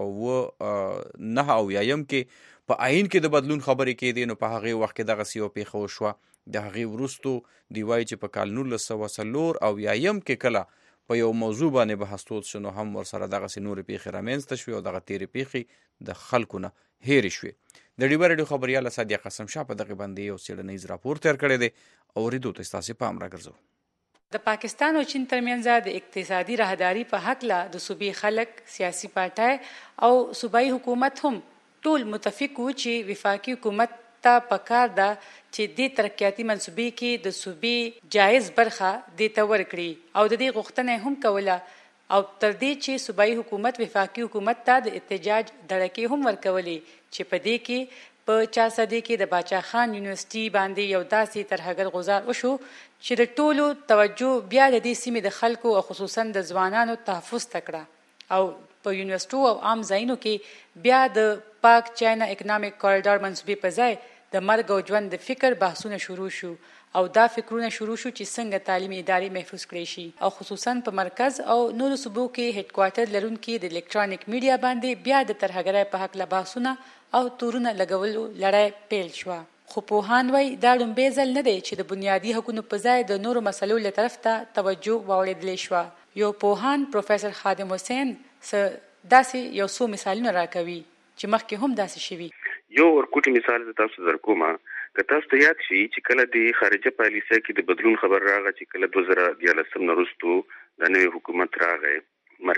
1999 کې په آئین کې د بدلون خبرې کېدې، نو په هغې وخت کې دغسې یو پیښه وشوه. د هغې وروستو دوی وایي چې په کال 1994 کې کله په یو موضوع باندې بحث تود شو، نو هم ورسره دغسې نورې پیښې رامنځته شوې او دغه تیرې پیښې د خلکو نه هېرې شوې. د ډیوه راډیو خبریال اسد قاسم شاه په دغې باندې یو څېړنیز راپور تیار کړی دی، اورېدو ته ستاسې پام راګرځو. د پاکستان او چین ترمنځ د اقتصادي راهداري په حق له د صوبې خلک، سیاسي پارټۍ او صوبایي حکومت هم ټول متفق وو چې وفاقي حکومت ته پکار ده چې د ترقیاتي منصوبې کې د صوبې جایز برخه دې ته ورکړي او د دې غوښتنه هم کوله او تر دې چې صوبایي حکومت وفاقي حکومت ته د احتجاج دړکې هم ورکولې چې په دې کې په 400 کې د باچا خان یونیورسيټي باندې یو داسې ترهګر غزار وشو چې د ټولو توجه بیا د دې سیمې د خلکو او خصوصا د ځوانانو تحفظ تکړه او په یونیورسيټو او عام ځایونو کې بیا د پاک چاینا اکونومیک کوریډور منصوبې په ځای د مرګ او ژوند د فکر بحثونه شروع شو او دا فکرونه شروع شو چې څنګه تعلیمي ادارې محفوظ کړي شي او خصوصا په مرکز او نورو صوبو کې هډ کوارټر لرونکي د الکترونیک میډیا باندې بیا د ترهګرۍ په حق له بحثونه او تورونه لګولو لړۍ پیل شو. خو پوهان وایي دا لومبی ځل نه دی چې د بنیادي حقوقو په ځای د نورو مسلو له طرف ته توجه واوړېدلی شوه. یو پوهان پروفیسر خادم حسین داسې یو څو مثالونه راکوي چې مخکې هم داسې شوي. یو ورکوټي مثال زه تاسو درکوم. که تاسو ته یاد شي چې کله د خارجه پالیسۍ کې د بدلون خبر راغی چې کله 2013 نه وروسته د نوي حکومت راغی مرکز کې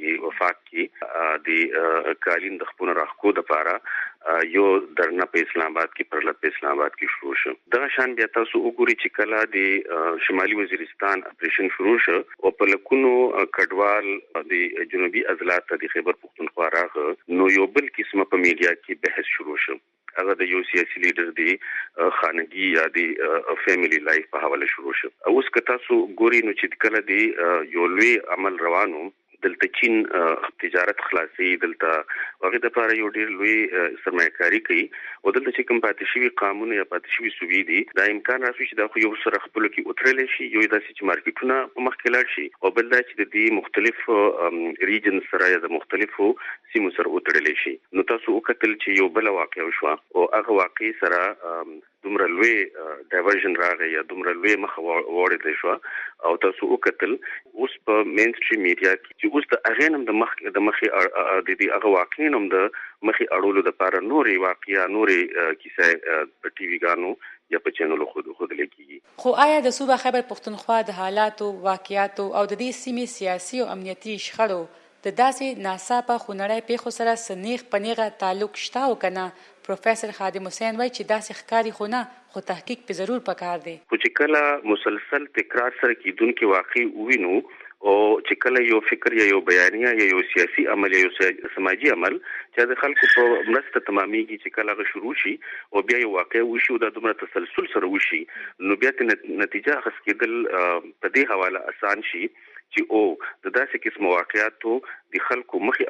کې وفاق کې د قالین د خپل راخو د پاره یو درنه په اسلام آباد کې پرلط په اسلام آباد کې شروع شو. دا شان بیا تاسو وګورئ چې کله د شمالي وزیرستان اپریشن شروع شو او په لکونو کډوال د جنوبي عضلات د خیبر پختونخوا راغ نو یو بل قسمه په میډیا کې بحث شروع شو. هغه د یو سیاسي لیډر دی خانگی یا د فیملی لایف په حواله شروع شو. اوس که تاسو ګورئ نو چې کله دی یو لوی عمل روانو دلته چین تجارت خلاصي دلته هغه د لپاره یو ډیر لوی سرمایه‌کاري کوي او دلته چې کوم پاتې شوی قانون یا پاتې شوی سوي دي دا امکان راځي چې دا خو یو سره خپل کې وترل شي یو داسې چې مارکیټونه په مخ کې لاړ شي او بل دا چې د مختلف ریجن سره یا د مختلفو سیمو سره وترل شي. نو تاسو وکتل چې یو بل واقع وشو او هغه واقع سره دومره لوی ډایورژن راغی یا دومره لوی مخ وړل شو او تاسو وکتل اوس په مین سټریم میډیا کې چې اوس د اغینم د مخې د دې هغه واقعینم د مخې اړولو د لپاره نورې واقعیا نورې کیسه په ټي وي غانو یا په چینلو خود لګي. خو آیا د صوبه خیبر پختونخوا د حالاتو واقعیاتو او د دې سیمې سیاسي او امنیتي شخړو د داسې ناڅاپه خونړی پیښو سره سنیغ پنیغه تعلق شته او کنه؟ پروفیسور خادم حسین وایي چې داسې ښکاري خو نه خو تحقیق په ضرور پکار دی. خو چې کله مسلسل تکرار سره کیدونکو واقع وینو او چې کله یو فکر یا یو بیانیه یا یو سیاسي عمل یا یو سماجی عمل چې د خلکو په مرسته تمامېږي چې کله غو شروع شي او بیا یو واقع وشي او د دومره تسلسل سره وشي نو بیا ته نتیجه اخیستل په دې حواله آسان شي چې او د داسې قسم واقعاتو د خلکو مخې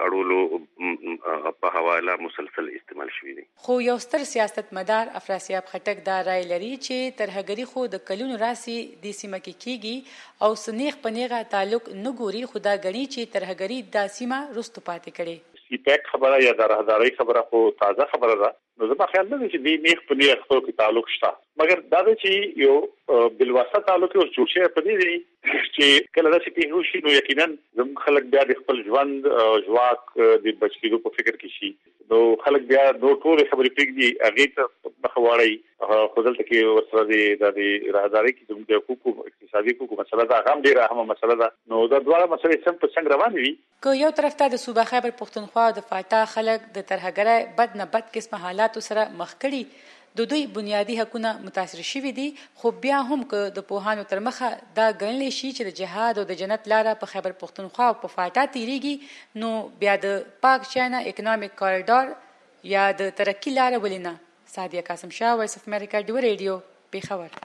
اړولو په حواله مسلسل استعمال شوی دي. خو یو ستر سیاستمدار افراسیاب خټک دا رائے لري چې ترهګری خو د کلونو راسي د سیمه کې کیږي او سنیغ پنیغه تعلق نه ګوري خدا غني چې ترهګری د سیمه رستو پاتې کړي. سیپیک خبره یا د راهداري خبره خو تازه خبره ده. نو زما خیال نه چې د نیغ په نیغ خو کې تعلق شته مګر دا چې یو بلواسطه تعلق او جوړ شي په دې چې کله دا چې په هوشي نو یقینا زم خلک بیا د خپل ژوند ژواک د بچیدو په فکر کې شي نو خلک بیا نو ټول خبرې پرېږدي هغه ته مخواړی خو دلته کې ورسره د راهداري کې زموږ د حقوقو اقتصادي حقوقو مسله دا هم ډیره اهمه مسله ده. نو دا دواړه مسلې سم په څنګه روان وي که یو طرف ته د صوبه خیبر پختونخوا د فاټا خلک د ترهګرۍ بد نه بد قسمه حالاتو سره مخ کړي د دوی بنیادی حقونه متاثر شوي دي خو بیا هم که د پوهانو تر مخه دا ګڼلی شي چې د جهاد او د جنت لاره په خیبر پختونخوا او په فاټا تیریږي نو بیا د پاک چاینا اکنامیک کاریډور یا د ترقی لاره ولې نه؟ سادیه قاسم شاه، وایس اف امریکا، ډیو ریډیو، پیښور.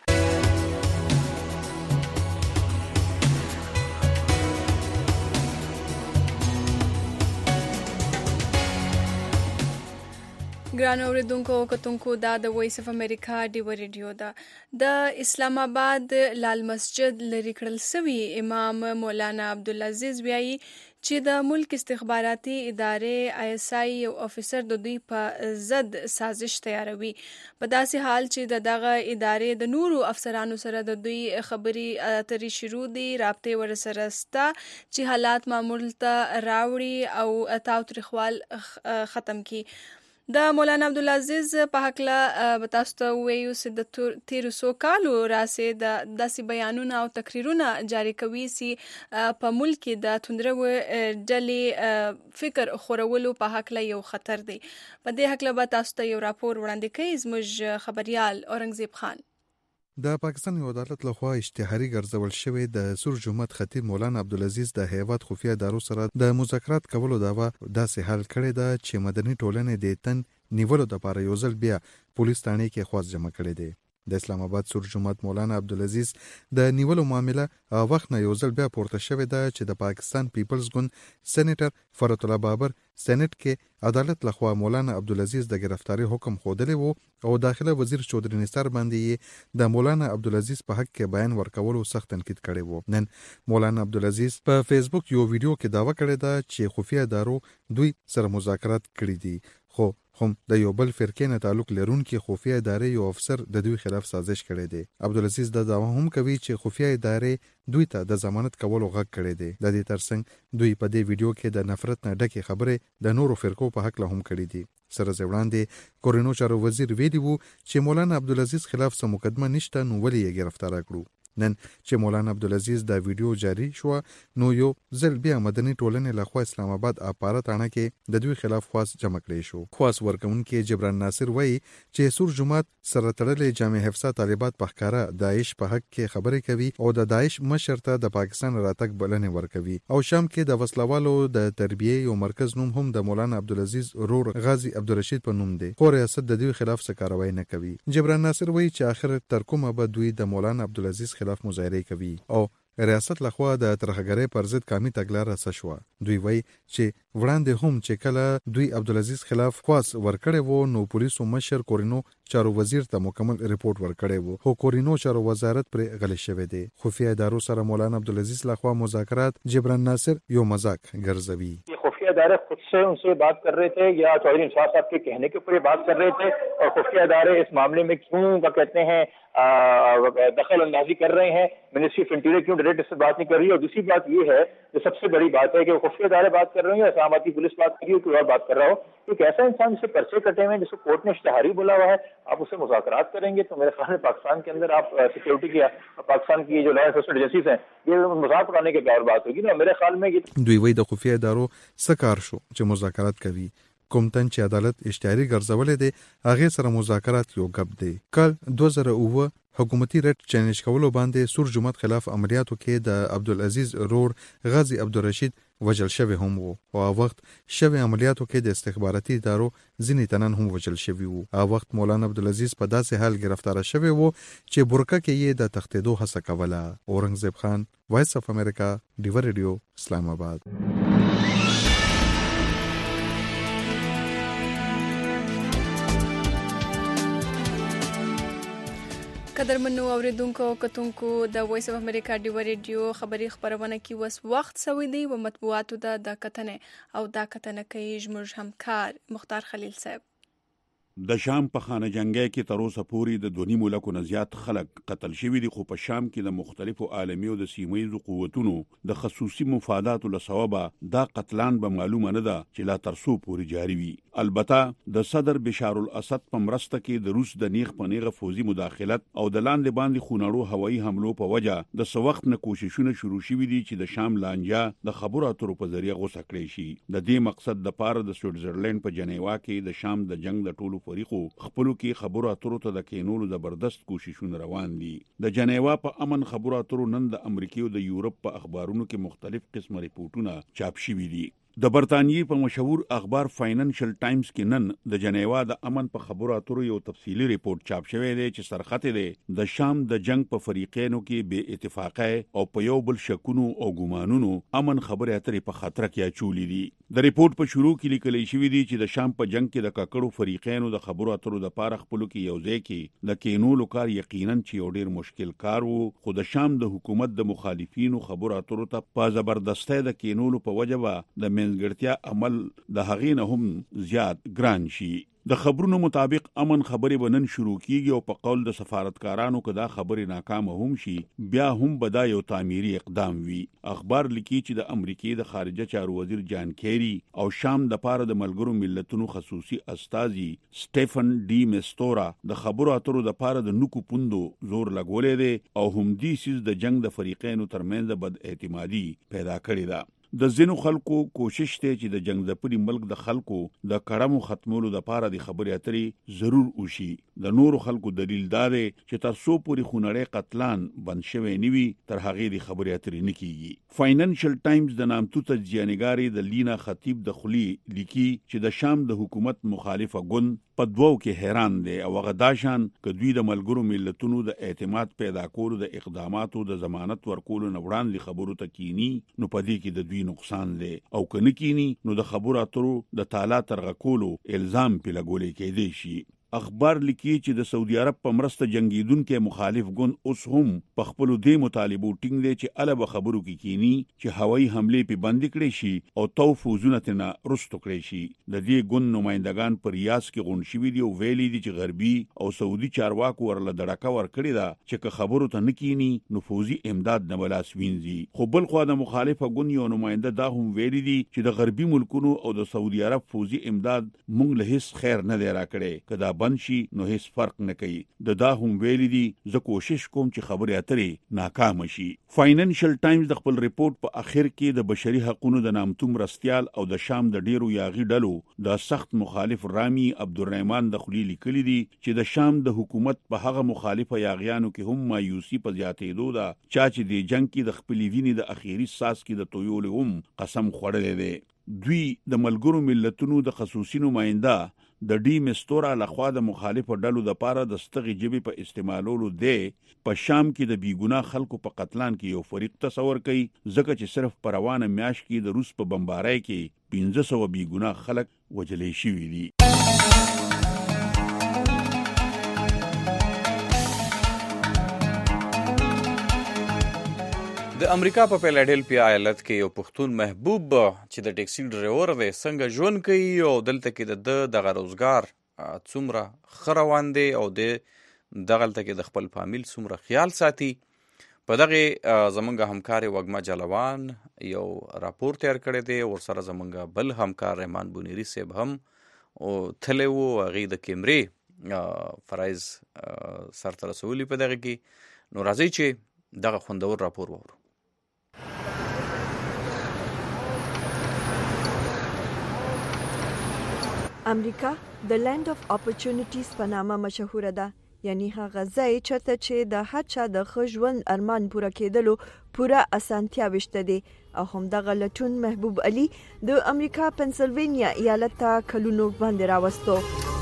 ګران اوریدونکو کتونکو دا د وایس اف امریکا ډیو ریډیو ده. د اسلام آباد لال مسجد لري کړل سوي امام مولانا عبدالعزیز وایي چې د ملک استخباراتي ادارې ISI یو افیسر د دوی په ضد سازش تیاروي په داسې حال چې دغه ادارې د نورو افسرانو سره د دوی خبري اترې شروع دي رابطې ورسره ستا چې حالات معمول ته راوړي او تاوتریخوال ختم کی. د مولانا عبدالعزیز په حقله تاسو ته وایو چې د تیرو څو کالو راسې د داسې بیانونه او تقریرونه جاری کوي چې په ملک کې د توندرو ډلې فکر خورولو په حقله یو خطر دی. په دې حقله به تاسو ته یو راپور وړاندې کوي زموږ خبريال اورنګزیب خان. د پاکستان یو عدالت لخوا اشتهاري ګرځول شوی د سور جمعیت خطیب مولانا عبدالعزیز د هیواد خفیه ادارو سره د مذاکرات کولو دعوه داسې حل کړی ده چې مدني ټولنې د تن نیولو لپاره یو ځل بیا پولیس ثانې کې خواست جمع کړی دی. د اسلام آباد سور جمعیت مولانا عبدالعزیز د نیولو معامله وخت نه یو ځل بیا پورته شوې ده چې د پاکستان پیپلز ګوند سېنیټر فرات الله بابر سېنات کې عدالت لخوا مولانا عبدالعزیز د گرفتاری حکم خوده وو او داخله وزیر چودري نثار باندې د مولانا عبدالعزیز په حق کې بیان ورکولو سخت تنقید کړی وو. نن مولانا عبدالعزیز په فیسبوک یو ویډیو کې داوا کړی ده چې خفیه ادارو دوی سره مذاکرات کړي دي خو هم د یو بل فرقې نه تعلق لرونکي خفیه ادارې یو افسر د دوی خلاف سازش کړی دی. عبدالعزیز د دعوا هم کوي چې خفیه ادارې دوی ته د ضمانت کولو غږ کړی دی. د دې ترڅنګ دوی په دې ویډیو کې د نفرت نه ډکې خبرې د نورو فرقو په حق له هم کړې دي. سره وړاندې کورینو چارو وزیر ویلي وو چې مولانا عبدالعزیز خلاف څه مقدمه نشته نو ولې یې گرفتار کړو. نن چې مولانا عبدالعزیز دا ویډیو جاری شو نو یو ځل بیا مدني ټولنې لخوا اسلام آباد اپاره تاڼه کې د دوی خلاف خواست جمع کړی شو. خواست ورکوونکي جبران ناصر وایي چې سور جماعت سره تړلې جامع حفظه طالبات په ښکاره داعش په حق کې خبرې کوي او د داعش مشر ته د پاکستان راتګ بلنې ورکوي او شام کې د وسلوالو د تربیې یو مرکز نوم هم د مولانا عبدالعزیز رور غازی عبدالرشید په نوم دی خو ریاست د دوی خلاف څه کاروایی نه کوي. جبران ناصر وایي چې آخر تر کومه به دوی د مولانا عبدالعزیز خلاف مظاهرې کوي او ریاست لخوا د ترهګرۍ پر ضد قامي تګلاره څه شوه. دوی وایي چې وړاندې هم چې کله دوی عبدالعزیز خلاف خواست ورکړی وو نو پولیسو مشر کورینو چارو وزیر ته مکمل ریپورت ورکړی وو خو کورینو چارو وزارت پر غلی شوی دی. خفیه ادارو سره مولانا عبدالعزیز لخوا مذاکرات جبران ناصر یو مذاق ګرځوي. खुफिया अदारे खुद से उनसे बात कर रहे थे या चौधरी इंसाफ साहब के कहने के ऊपर ये बात कर रहे थे और खुफिया अदारे इस मामले में क्यों क्या कहते हैं दखल अंदाजी कर रहे हैं. मिनिस्ट्री ऑफ इंटीरियर क्यों डायरेक्ट इससे बात नहीं कर रही है. और दूसरी बात ये है जो सबसे बड़ी बात है कि वो खुफिया अदारे बात कर रहे हो या इस्लामाबाद की पुलिस बात कर रही हो कोई और बात कर रहा हो. एक ऐसा इंसान जिससे पर्चे कटे हुए हैं जिसको कोर्ट ने इश्तिहारी बोला हुआ है आप उससे मुज़ाकरात करेंगे तो मेरे ख्याल में पाकिस्तान के अंदर आप सिक्योरिटी की पाकिस्तान की जो लॉ एनफोर्समेंट एजेंसीज हैं ये मजाक उड़ाने के और बात होगी ना. मेरे ख्याल में ये دوی وایي د خفیه ادارو څه کار شو چې مذاکرات کوي. کوم تن چې عدالت اشتهاري ګرځولې دی هغه سره مذاکرات یو غب دی. کال 2009 حکومتي رټ چیلنج کولو باندې سور جماعت خلاف عملیاتو کې د عبدالعزیز رور غازی عبدالرشید وجل شوی هم وو او وخت شوی عملیاتو کې د استخباراتي ادارو ځینې تنان هم وجل شوی وو. او وخت مولانا عبدالعزیز په داسې حال گرفتار شوی وو چې برکه کې یې د تختیدو هڅه کوله. اورنګزیب خان، وایس اف امریکا، ډیور ریډیو، اسلام آباد. قدرمنو اوریدونکو او کتونکو د وایس اف امریکا ډیو ریډیو خبری خبرونه کې وس وخت سوي دی و مطبوعاتو د کتنه او دا کتنه کوي زموږ همکار مختار خلیل صاحب. د شام په خانه جنگي کې تر اوسه پورې د 2.5 ملکو نه زیات خلک قتل شوي دي خو په شام کې د مختلفو عالمي او د سیمه‌ییزو قوتونو د خصوصي مفاداتو له سببه دا قتلان به معلومه نه ده چې لا تر څو پورې جاري وي. البته د صدر بشار الاسد په مرسته کې د روس د نیغ په نیغه فوزي مداخلت او د لاندې باندې خونړو هوایي حملو په وجه د سوخت نه کوششونه شروع شوي دي چې د شام لانجه د خبرو اترو په ذریعہ غوسه کړی شي. د دې مقصد د پاره د سویټزرلند په جنیوا کې د شام د جنگ د ټولو فریقو خپلو کې خبرو اترو ته د کینولو زبردست کوششونه روان دي. د جنیوا په امن خبرو اترو نن د امریکا او د یورپ په اخبارونو کې مختلف قسمه ریپورتونه چاپ شوي دي. د برتانیې په مشهور اخبار فاینانشل ټایمز کې نن د جنیوا د امن په خبرو اترو یو تفصیلی ریپورت چاپ شوی دی چې سرخط دی د شام د جنگ په فریقینو کې بې اتفاقۍ او په یو بل شکونو او ګمانونو امن خبرې اترې په خطر کې اچولې دي. د ریپورت په شروع کې لیکل شوی دی چې د شام په جنگ کې د ککړو فریقینو د خبرو اترو د پاره خپل کې یو ځای کې د کینولو کار یقینا چې یو ډیر مشکل کار وو خو د شام د حکومت د مخالفینو خبرو اترو ته په زبردسته د کینولو په وجه د منځګړتیا عمل د هغې نه هم زیات ګران شي. د خبرونو مطابق امن خبرې به نن شروع کیږي او په قول د سفارتکارانو که دا خبرې ناکامه هم شي بیا هم به دا یو تعمیري اقدام وي. اخبار لیکي چې د امریکې د خارجه چارو وزیر جان کیری او شام د پاره د ملګرو ملتونو خصوصي استازي سټيفن ډي میستورا د خبرو اترو د پاره د نکو پوندو زور لګولې دي او هم دې سیس د جنگ د فریقینو ترمنځ بد اعتمادي پیدا کړې ده. د زینو خلکو کوشش ته چې د جنگ د پري ملک د خلکو د کړمو ختمولو د پاره د خبرې اترې ضرور وشي. د نورو خلکو دلیل دار چې تر څو پوري خونړې قتلان بند شوي نیوي تر هغه د خبرې اترې نکېږي. فاینانشل ټایمز د نامتو تجزیه‌نګاري د لینا خطیب د خلی لیکي چې د شام د حکومت مخالفه ګوند په دوو کې حیران دي او غداشان ک دوی د ملګرو ملتونو د اعتماد پیدا کولو د اقداماتو د ضمانت ورکولو نه وړاندې خبرو ته کینی نو په دې کې د دوی نقصان دی او کنه کینی نو د خبرو اترو د تعالی ترغکولو الزام په لګولې کېدی شي. اخبار لیکي چې د سعودي عرب په مرسته جنگیدونکو مخالف ګوند اوس هم په خپل دې مطالبو ټینګ دي چې الوب خبرو کې کینی چې هوایي حمله په بند کړي شي او توفوزونه تنه رستو کړي شي. د دې ګوند نمائندگان پر ریاض کې غون شوي دي او ویلي دي چې غربي او سعودي چارواکو ورله دړکا ور کړی دا چې خبرو ته نکینی نفوذي امداد نه بلاس وینځي. خو بل خو د مخالفه ګوند یو نماینده دا هم ویلي دي چې د غربي ملکونو او د سعودي عرب فوزي امداد مونږ له هیڅ خیر نه دی راکړي کدا بند شي نو هیڅ فرق نه کوي. دا هم ویلي دي زه کوشش کوم چې خبرې اترې ناکام شي. فاینانشل ټایمز د خپل ریپورت په اخر کې د بشري حقوقو د نامتو مرستیال او د شام د ډیرو یاغي ډلو د سخت مخالف رامي عبدالرحمن د خلیل لیکلي دي چې د شام د حکومت په هغه مخالفه یاغیانو کې هم مایوسی په زیاتېدو ده چې د جنگ کې د خپل وینې د اخیری ساس کې د تویول هم قسم خوړلې ده. دوی د ملګرو ملتونو د خصوصي نماینده د ډي مستورا لخوا د مخالفو ډلو د پاره د ستغي جبي په استعمالولو دی په شام کې د بیګناه خلکو په قتلان کې یو فریق تصور کوي ځکه چې صرف په روانه میاش کې د روس په بمبارۍ کې 1500 بیګناه خلک وجلې شوي دي. د امریکا په فیلادلفیا ایالت کې یو پښتون محبوب چې د ټیکسي ډرایور دی څنګه ژوند کوي او دلته کې د روزګار څومره ښه روان دی او دغلته کې د خپل فامیل څومره خیال ساتي. په دغه زمونږ همکار وګما جلوان یو راپور تیار کړی دی ورسره زمونږ بل همکار رحمان بونیری صاحب هم او تللی و هغې د کیمرې فرایز سرته رسولي په دغه کې. نو راځئ چې دغه خوندور راپور وورو. امریکا د لینډ اف اپورچونټیز په نامه مشهوره ده، یعنی هغه ځای چرته چې د هر چا د ښه ژوند ارمان پوره کېدلو پوره اسانتیاوې شته دي. او همدغه لټون محبوب علي د امریکا پنسلوینیا ایالت ته کلونو باندې راوستو.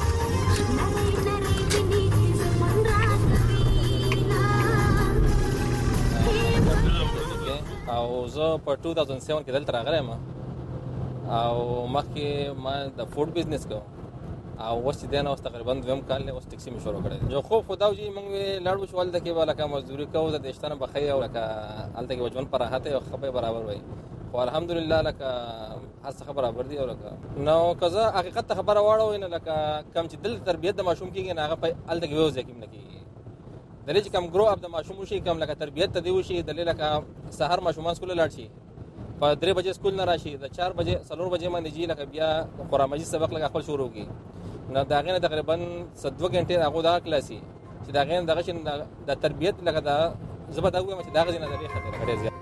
او زه په 2007 کې دلته راغلی یم او مخکې ما د فوډ بزنس کوم او اوس چې دی نه اوس تقریبا دویم کال دی اوس ټکسي مې شروع کړی دی. جو خوب خو دا و چې موږ لاړو شو هلته کې به لکه مزدوري کوو د دېشته نه به ښه او لکه هلته کې به ژوند په راحته او ښه به برابر وي. خو الحمدلله لکه هر څه برابر دي او لکه نو که زه حقیقت ته خبره واړوئ نه لکه کم چې دلته تربیت د ماشوم کېږي نه هغه په هلته کې بې وضعه کې نه کېږي. دلې چې کم ګرو اپ د ماشوم وشي کم لکه تربیت ته دی وشي دلې لکه سهار ماشومان سکول لاړ شي په 3 بجې سکول نه راشي د 4 بجې 4 بجې باندې جی لکه بیا قرآن مجید سبق لکه خپل شروع کی نو دا غینه تقریبا 2 غنټې هغه دا کلاسي چې دا غینه دغه شین د تربیت لکه دا زبر دا وایم چې دا غزنه د خطر غړي زیات.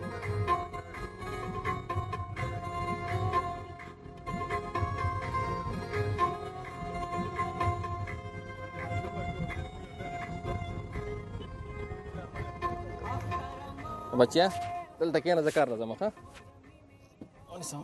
بچیا دلته کې نه ذکر راځم ښه ونیسم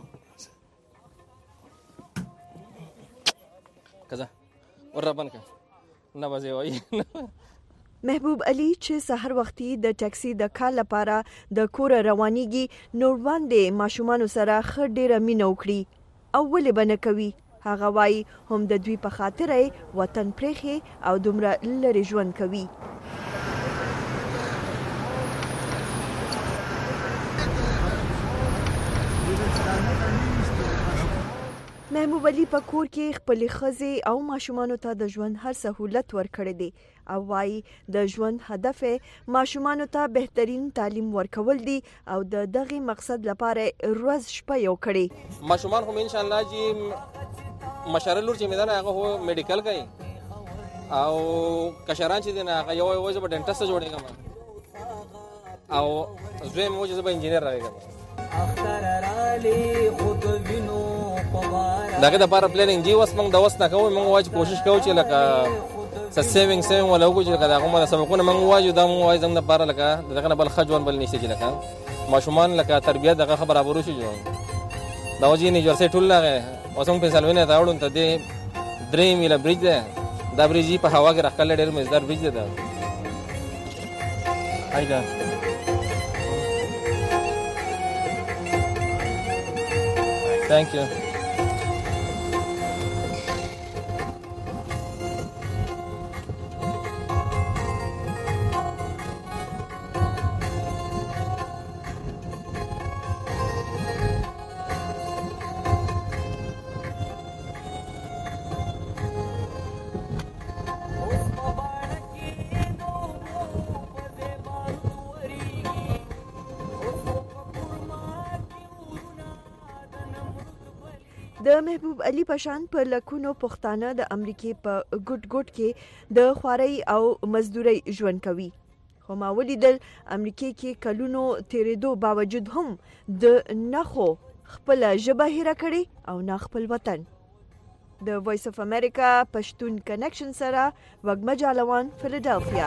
کزا ورابن کا نه بځي وای. محبوب علي چې سحر وختي د ټاکسي د کال لپاره د کور روانيږي نو باندې ماشومان سره خ ډیره مینه وکړي او ولې بنه کوي. هغه وای هم د دوی په خاطر وطن پرېخي او دومره لري ژوند کوي. محبوب علي په کور کې خپل ښځې او ماشومانو ته د ژوند هر سہولت ورکړی دی او وايي د ژوند هدف ماشومانو ته بهترین تعلیم ورکول دي او د دغه مقصد لپاره روز شپه یو کړي. ماشومان هم ان شاء الله چې مشره لور چې میدان هغه هو میډیکل کوي او کشران چې دین هغه یو زه په ډنټسټ جوړېږم او زه مو چې زه انجینر راغلم. دغه د لپاره پلانینګ دی اوس موږ د اوس نه کوو موږ واجب کوشش کوو چې لکه سیوینګ ولا وګورئ چې دا کومه سبقونه موږ واجب دا موږ واجب زموږ لپاره لکه دغه نه بل خجون بل نشته چې لکه ماشومان لکه تربیت دغه خبره برابر شي دا وځي نه جوړ سه ټول لغه اوس موږ په سلوینه دا وړون ته دی درې میله بریج ده دا بریج په هوا کې راخل ډېر مزدار بریج ده. هايدا Thank you. د محبوب علي پشان په لکونو پښتانه د امریکای په ګډ کې د خواري او مزدوري ژوند کوي. خو ما ولیدل امریکای کې کلونو تیرېدو باوجود هم د نخو خپل ژبه هېره کړې او نه خپل وطن. د وایس اف امریکا پښتون کنیکشن سره وګمه جالوان فیلادلفیا.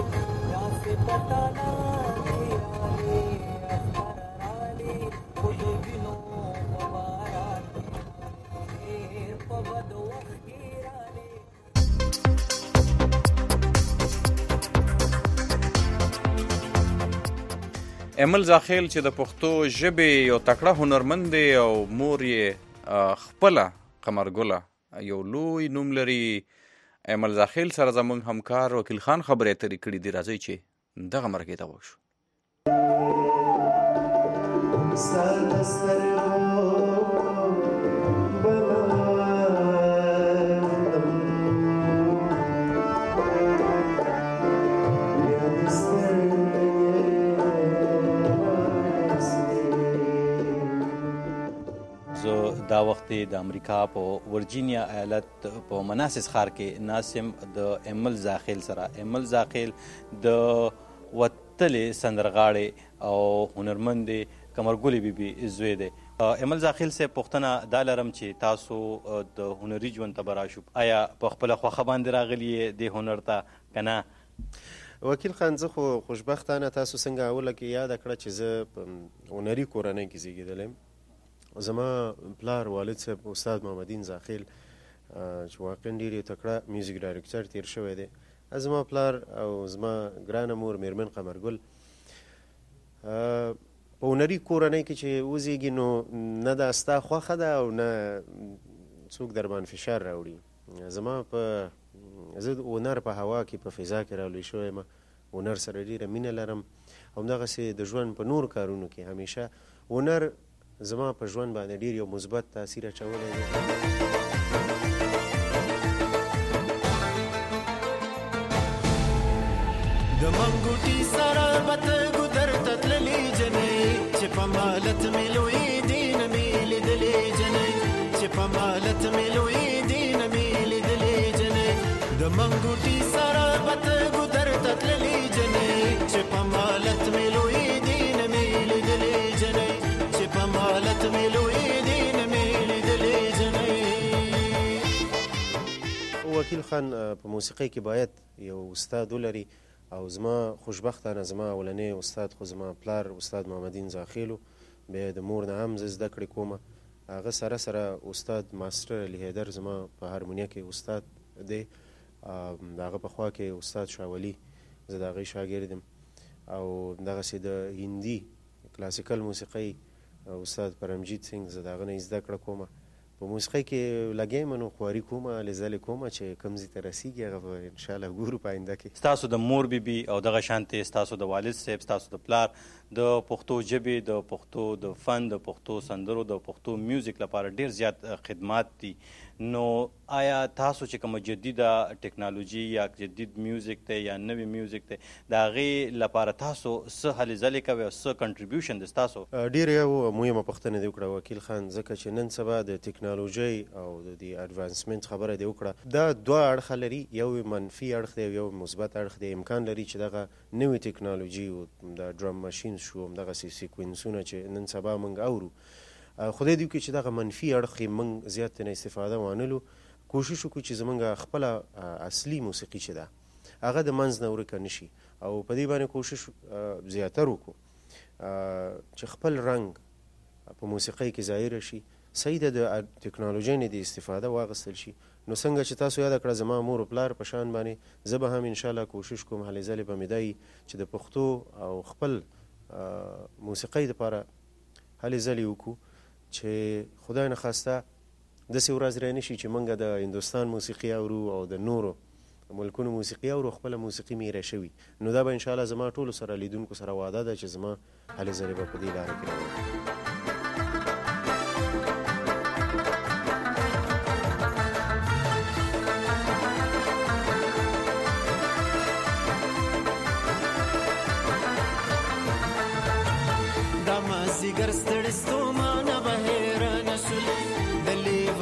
امل زاخیل چې د پښتو ژبې یو تکړه هنرمند دی او مور یې خپله قمرګله یو لوی نوم لري. امل زاخیل سره زموږ همکار وکیل خان خبرې اترې کړي دي. راځئ چې دغه مرکې ته وشو. دا وخت د امریکا په ورجینیا ایالت په مناسس ښار کې ناسم د امل زاخیل سره. امل زاخیل د وتلې سندرغاړې او هنرمند قمرګلې بیبي زوی دی. امل زاخیل صاحب پوښتنه دا لرم چې تاسو د هنري ژوند ته به راشو، آیا په خپله خوښه باندې راغلي یې دې هنر ته که نه؟ وکیل خان زه خو خوشبختانه تاسو څنګه اوله کې یاده کړه چې زه په هنري کورنۍ کې زیږېدلی یم. زما پلار والد صاحب استاد محمدین زاخیل چې واقعا ډېر یو تکړه میوزیک ډایرکټر تیر شوی دی. زما پلار او زما ګرانه مور میرمن قمرګل په هنري کورنۍ کې چې وزیږي نو نه دا ستا خوښه ده او نه څوک در باندې فشار راوړي. زما زه د هنر په هوا کې په فضا کې رالوی شوی یم. هنر سره ډېره مینه لرم. همدغسې د ژوند په نور کارونو کې همیشه هنر زما په ژوند باندې ډېر یو مثبت تاثیر اچولی دی. د منګوټي سره به ته ګودر ته تللې جنۍ چې په مالت مې لوی دي نه مې لیدلې جنۍ چې په مالت مې لوی دي نه مې لیدلې جنۍ د منګوټي سره به ته ګودر ته تللې جنۍ چې په مالت مې لوی دي نه مې لیدلې جنۍ مالت ملوی دین میلیدلی جنۍ. وکیل خان په موسیقۍ کې باید یو استاد ولري او زما خوشبختانه زما اولنی استاد خو زما پلار استاد محمدین زاخیلو. بیا د مور نه هم زه زده کړې کومه. هغه سره سره استاد ماسټر علي حیدر زما په هارمونیه کې استاد دی. د هغه په خوا کې استاد شاولی زه د هغې شاګرد یم. او دغسې د هندي کلاسیکل موسیقۍ استاد پرمجیت سنگ زه د هغه نه زده کړه کومه. په موسیقۍ کې لګیا یم نو خواري کومه هلې ځلې کومه چې کوم ځای ته رسېږي هغه به انشاءالله ګورو په آینده کې. ستاسو د مور بیبي او دغه شانتې ستاسو د والد صاحب ستاسو د پلار د پښتو ژبې د پښتو د فن د پښتو سندرو د پښتو میوزیک لپاره ډېر زیات خدمات دي. نو آیا تاسو چې کومه جدیده ټیکنالوژي یا جدید میوزیک دی یا نوی میوزیک دی د هغې لپاره تاسو څه هلې ځلې کوئ او څه کنټریبیوشن دی ستاسو؟ ډېر یو مهمه پوښتنه دې وکړه وکیل خان، ځکه چې نن سبا د ټیکنالوژۍ او د دې اډوانسمنټ خبره دې وکړه. دا دوه اړخه لري، یو منفي اړخ دی او یو مثبت اړخ دی. امکان لري چې دغه نوې ټیکنالوژي د ډرم ماشین شو همدغسې سیکوینسونه چې نن سبا موږ اورو، خدای دې وکړي چې دغه منفي اړخ یې موږ زیات ترې استفاده وانلو. کوشش وکړو چې زموږ خپله اصلي موسیقي چې ده هغه د منځ نه ورکه نه شي او په دې باندې کوشش زیاتر وکړو چې خپل رنګ په موسیقۍ کې ظاهره شي. صحیح ده د ټیکنالوژۍ نه د استفاده واخیستل شي. نو څنګه چې تاسو یاده کړه زما مور و پلار په شان باندې زه به هم انشاءالله کوشش کوم هلې ځلې به مې دا وي چې د پښتو او خپل موسیقۍ دپاره هلې ځلې وکړو چې خدای نخواسته داسې ورځ رانه شي چې موږ د هندوستان موسیقي اورو او د نورو ملکونو موسیقي اورو خپله موسیقي مې هیره شوي. نو دا به انشاءالله زما ټولو سره لیدونکو سره وعده ده چې زما هلې ځلې به په دې لاره کې راوړم. دا مازدیګر ستړي ستومانه بهیره نشولې د لیو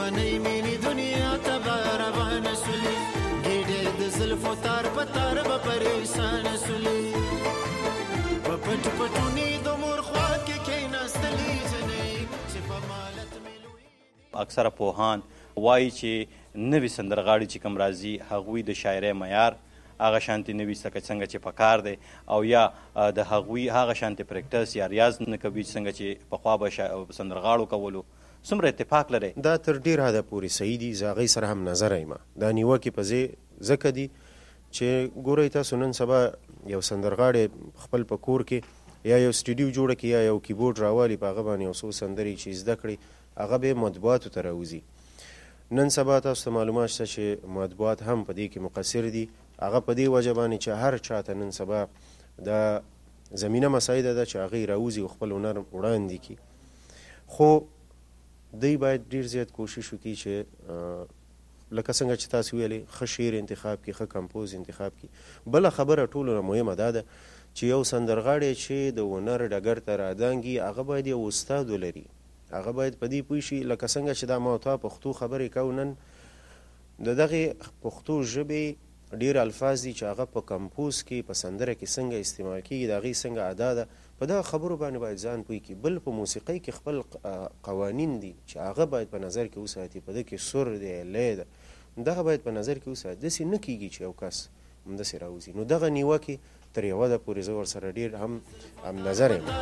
اکثره پوهان وایي چې نوي سندرغاړي چې کوم راځي هغوی د شاعرۍ معیار هغه شانتي نوي څنګه چې پکار دی او یا د هغوی هغه شانتي پریکټس یا ریاض نه کوي څنګه چې پخوا به سندرغاړو کولو. څومره اتفاق لري؟ دا تر ډیر حده پورې صحیح دي. زه هغې سره هم نظر یم. دا نیوکې په ځکه دي چې ګورئ تاسو نن سبا یو سندرغاړی خپل په کور کې یا یو سټوډیو جوړه کړي یا یو کیبورډ راوالي په هغه باندې یو څو سندرې چې زده کړي هغه به مطبوعاتو ته راوځي. نن سبا تاسو ته معلومات شته چې مطبوعات هم په دې کې مقصر دي. هغه په دې وجه باندې چې هر چاته نن سبا د زمینه مساعده ده چې هغې راوځي او خپل هنر وړاندې کړي. خو دوی باید ډیر زیات کوشش وکړي چې لکه څنګه چې تاسو ویلې ښه شعر انتخاب کړي، ښه کمپوز انتخاب کړي. بله خبره ټولو نه مهمه دا ده چې یو سندرغاړی چې د هنر ډګر ته رادانګي هغه باید یو استاد ولري. هغه باید په دې پوه شي لکه څنګه چې دا ما او تا پښتو خبرې کوو نن د دغې پښتو ژبې ډیر الفاظ دي چې هغه په کمپوز کې په سندره کې څنګه استعمال کېږي د هغې څنګه ادا ده. په دغه خبرو باندې باید ځان پوه کړي. بل په موسیقۍ کې خپل قوانین دي چې هغه باید په نظر کې وساتي. په ده کې سر دی، لې ده، دغه باید په نظر کې وساتي. داسې نه کېږي چې یو کس همداسې راوځي. نو دغه نیوکې تر یوه ده پورې زه ورسره ډېر هم نظر یم.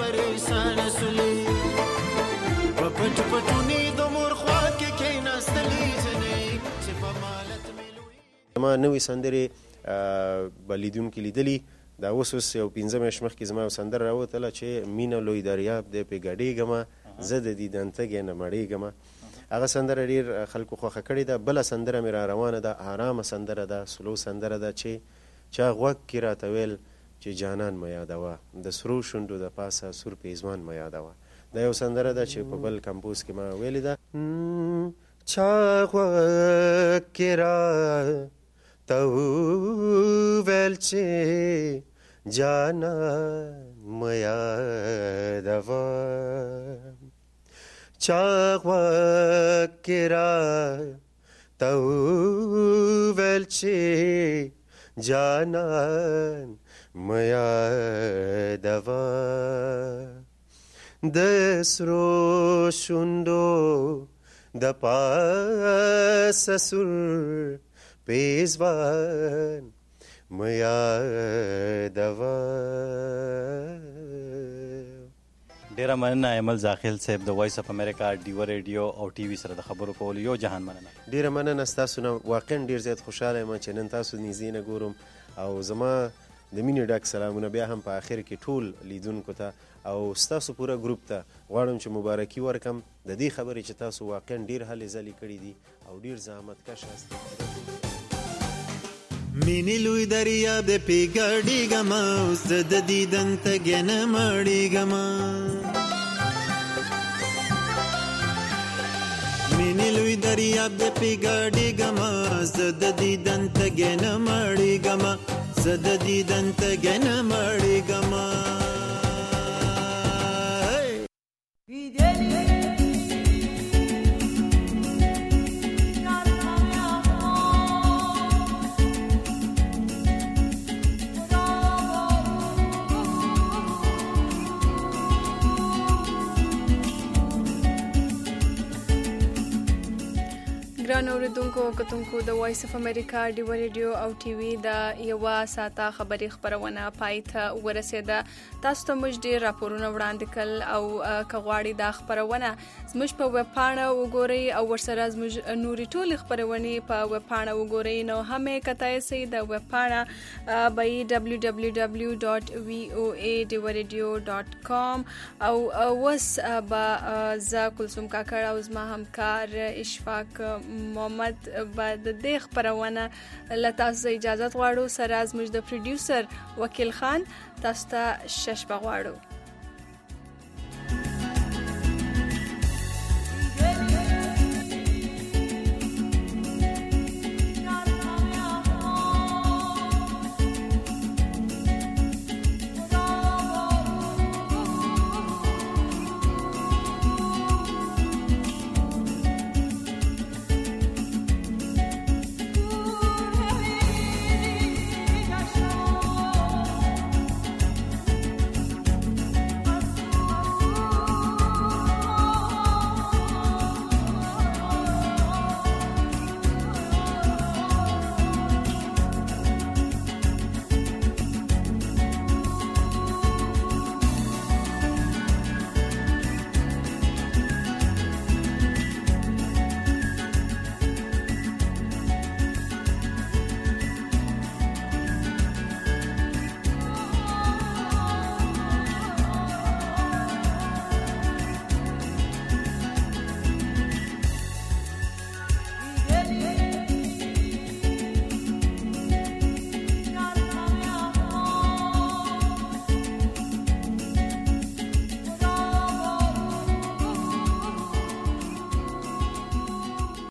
ما نوې سندرې به لیدونکي لیدلي. دا اوس یو 15 میاشت مخکې زما یو سندره راوتله چې مینه لوی دریاب دی پې ګډېږمه زه د دیدن تږی نه مړېږمه. هغه سندره ډېر خلکو خوښه کړې ده. بله سندره مې را روانه ده، آرامه سندره ده، سلو سندره ده چې چا غوږ کې راته ویل چې جانان مه یادوه، د سرو شونډو د پاسه سور پیزمان مه یادوه. دا یو سندره ده چې په بل کمپوز کې ما ویلې ده. چا غوږ کې راته وویل چې جانان مه یادوه، چا غوږ کې راته وویل چې جانان مه یادوه، د سرو شونډو د پاسه سور پیزوان مه یادوه. ډیره مننه ایمل زاخیل صاحب د وایس اف امریکا ډیو ریډیو او ټي وي سره د خبرو کولو. یو جهان مننه. ډیره مننه ستاسو نه. واقعا ډیر زیات خوشحاله یم چې نن تاسو نږدې نه ګورم او زما د مینې ډک سلامونه بیا هم په آخر کې ټول لیدونکو ته او ستاسو پوره ګروپ ته غواړم چې مبارکي ورکم د دې خبرې چې تاسو واقعا ډیر هلې ځلې کړي دي او ډیر زحمتکش یاست. مینې لوی دریاب دی پې ګډېږمه اوس د دیدن تږی نه مړېږمه، مینې لوی دریاب دی پې ګډېږمه زه د دیدن تږی نه مړېږمه، زه د دیدن تږی نه مړېږمه. ګرانو اوریدونکو او کتونکو د وایس اف امریکا ډیو ریډیو او ټي وي د یوه ساعته خبري خبرونه پای ته ورسېده. تاسو ته موږ ډېر راپورونه وړاندې کړل او که غواړئ دا خپرونه زموږ په ویب پاڼه وګورئ او ورسره زموږ نورې ټولې خپرونې په ویب پاڼه وګورئ. نو هم یې کتای سئ د ویب پاڼه به www.voa.com او اوس به زه کلثوم کاکړ او زما همکار اشفاق محمد به د دې خپرونه له تاسو اجازه غواړو سره زموږ د پروډوسر وکیل خان تاسو ته شش بغواړو.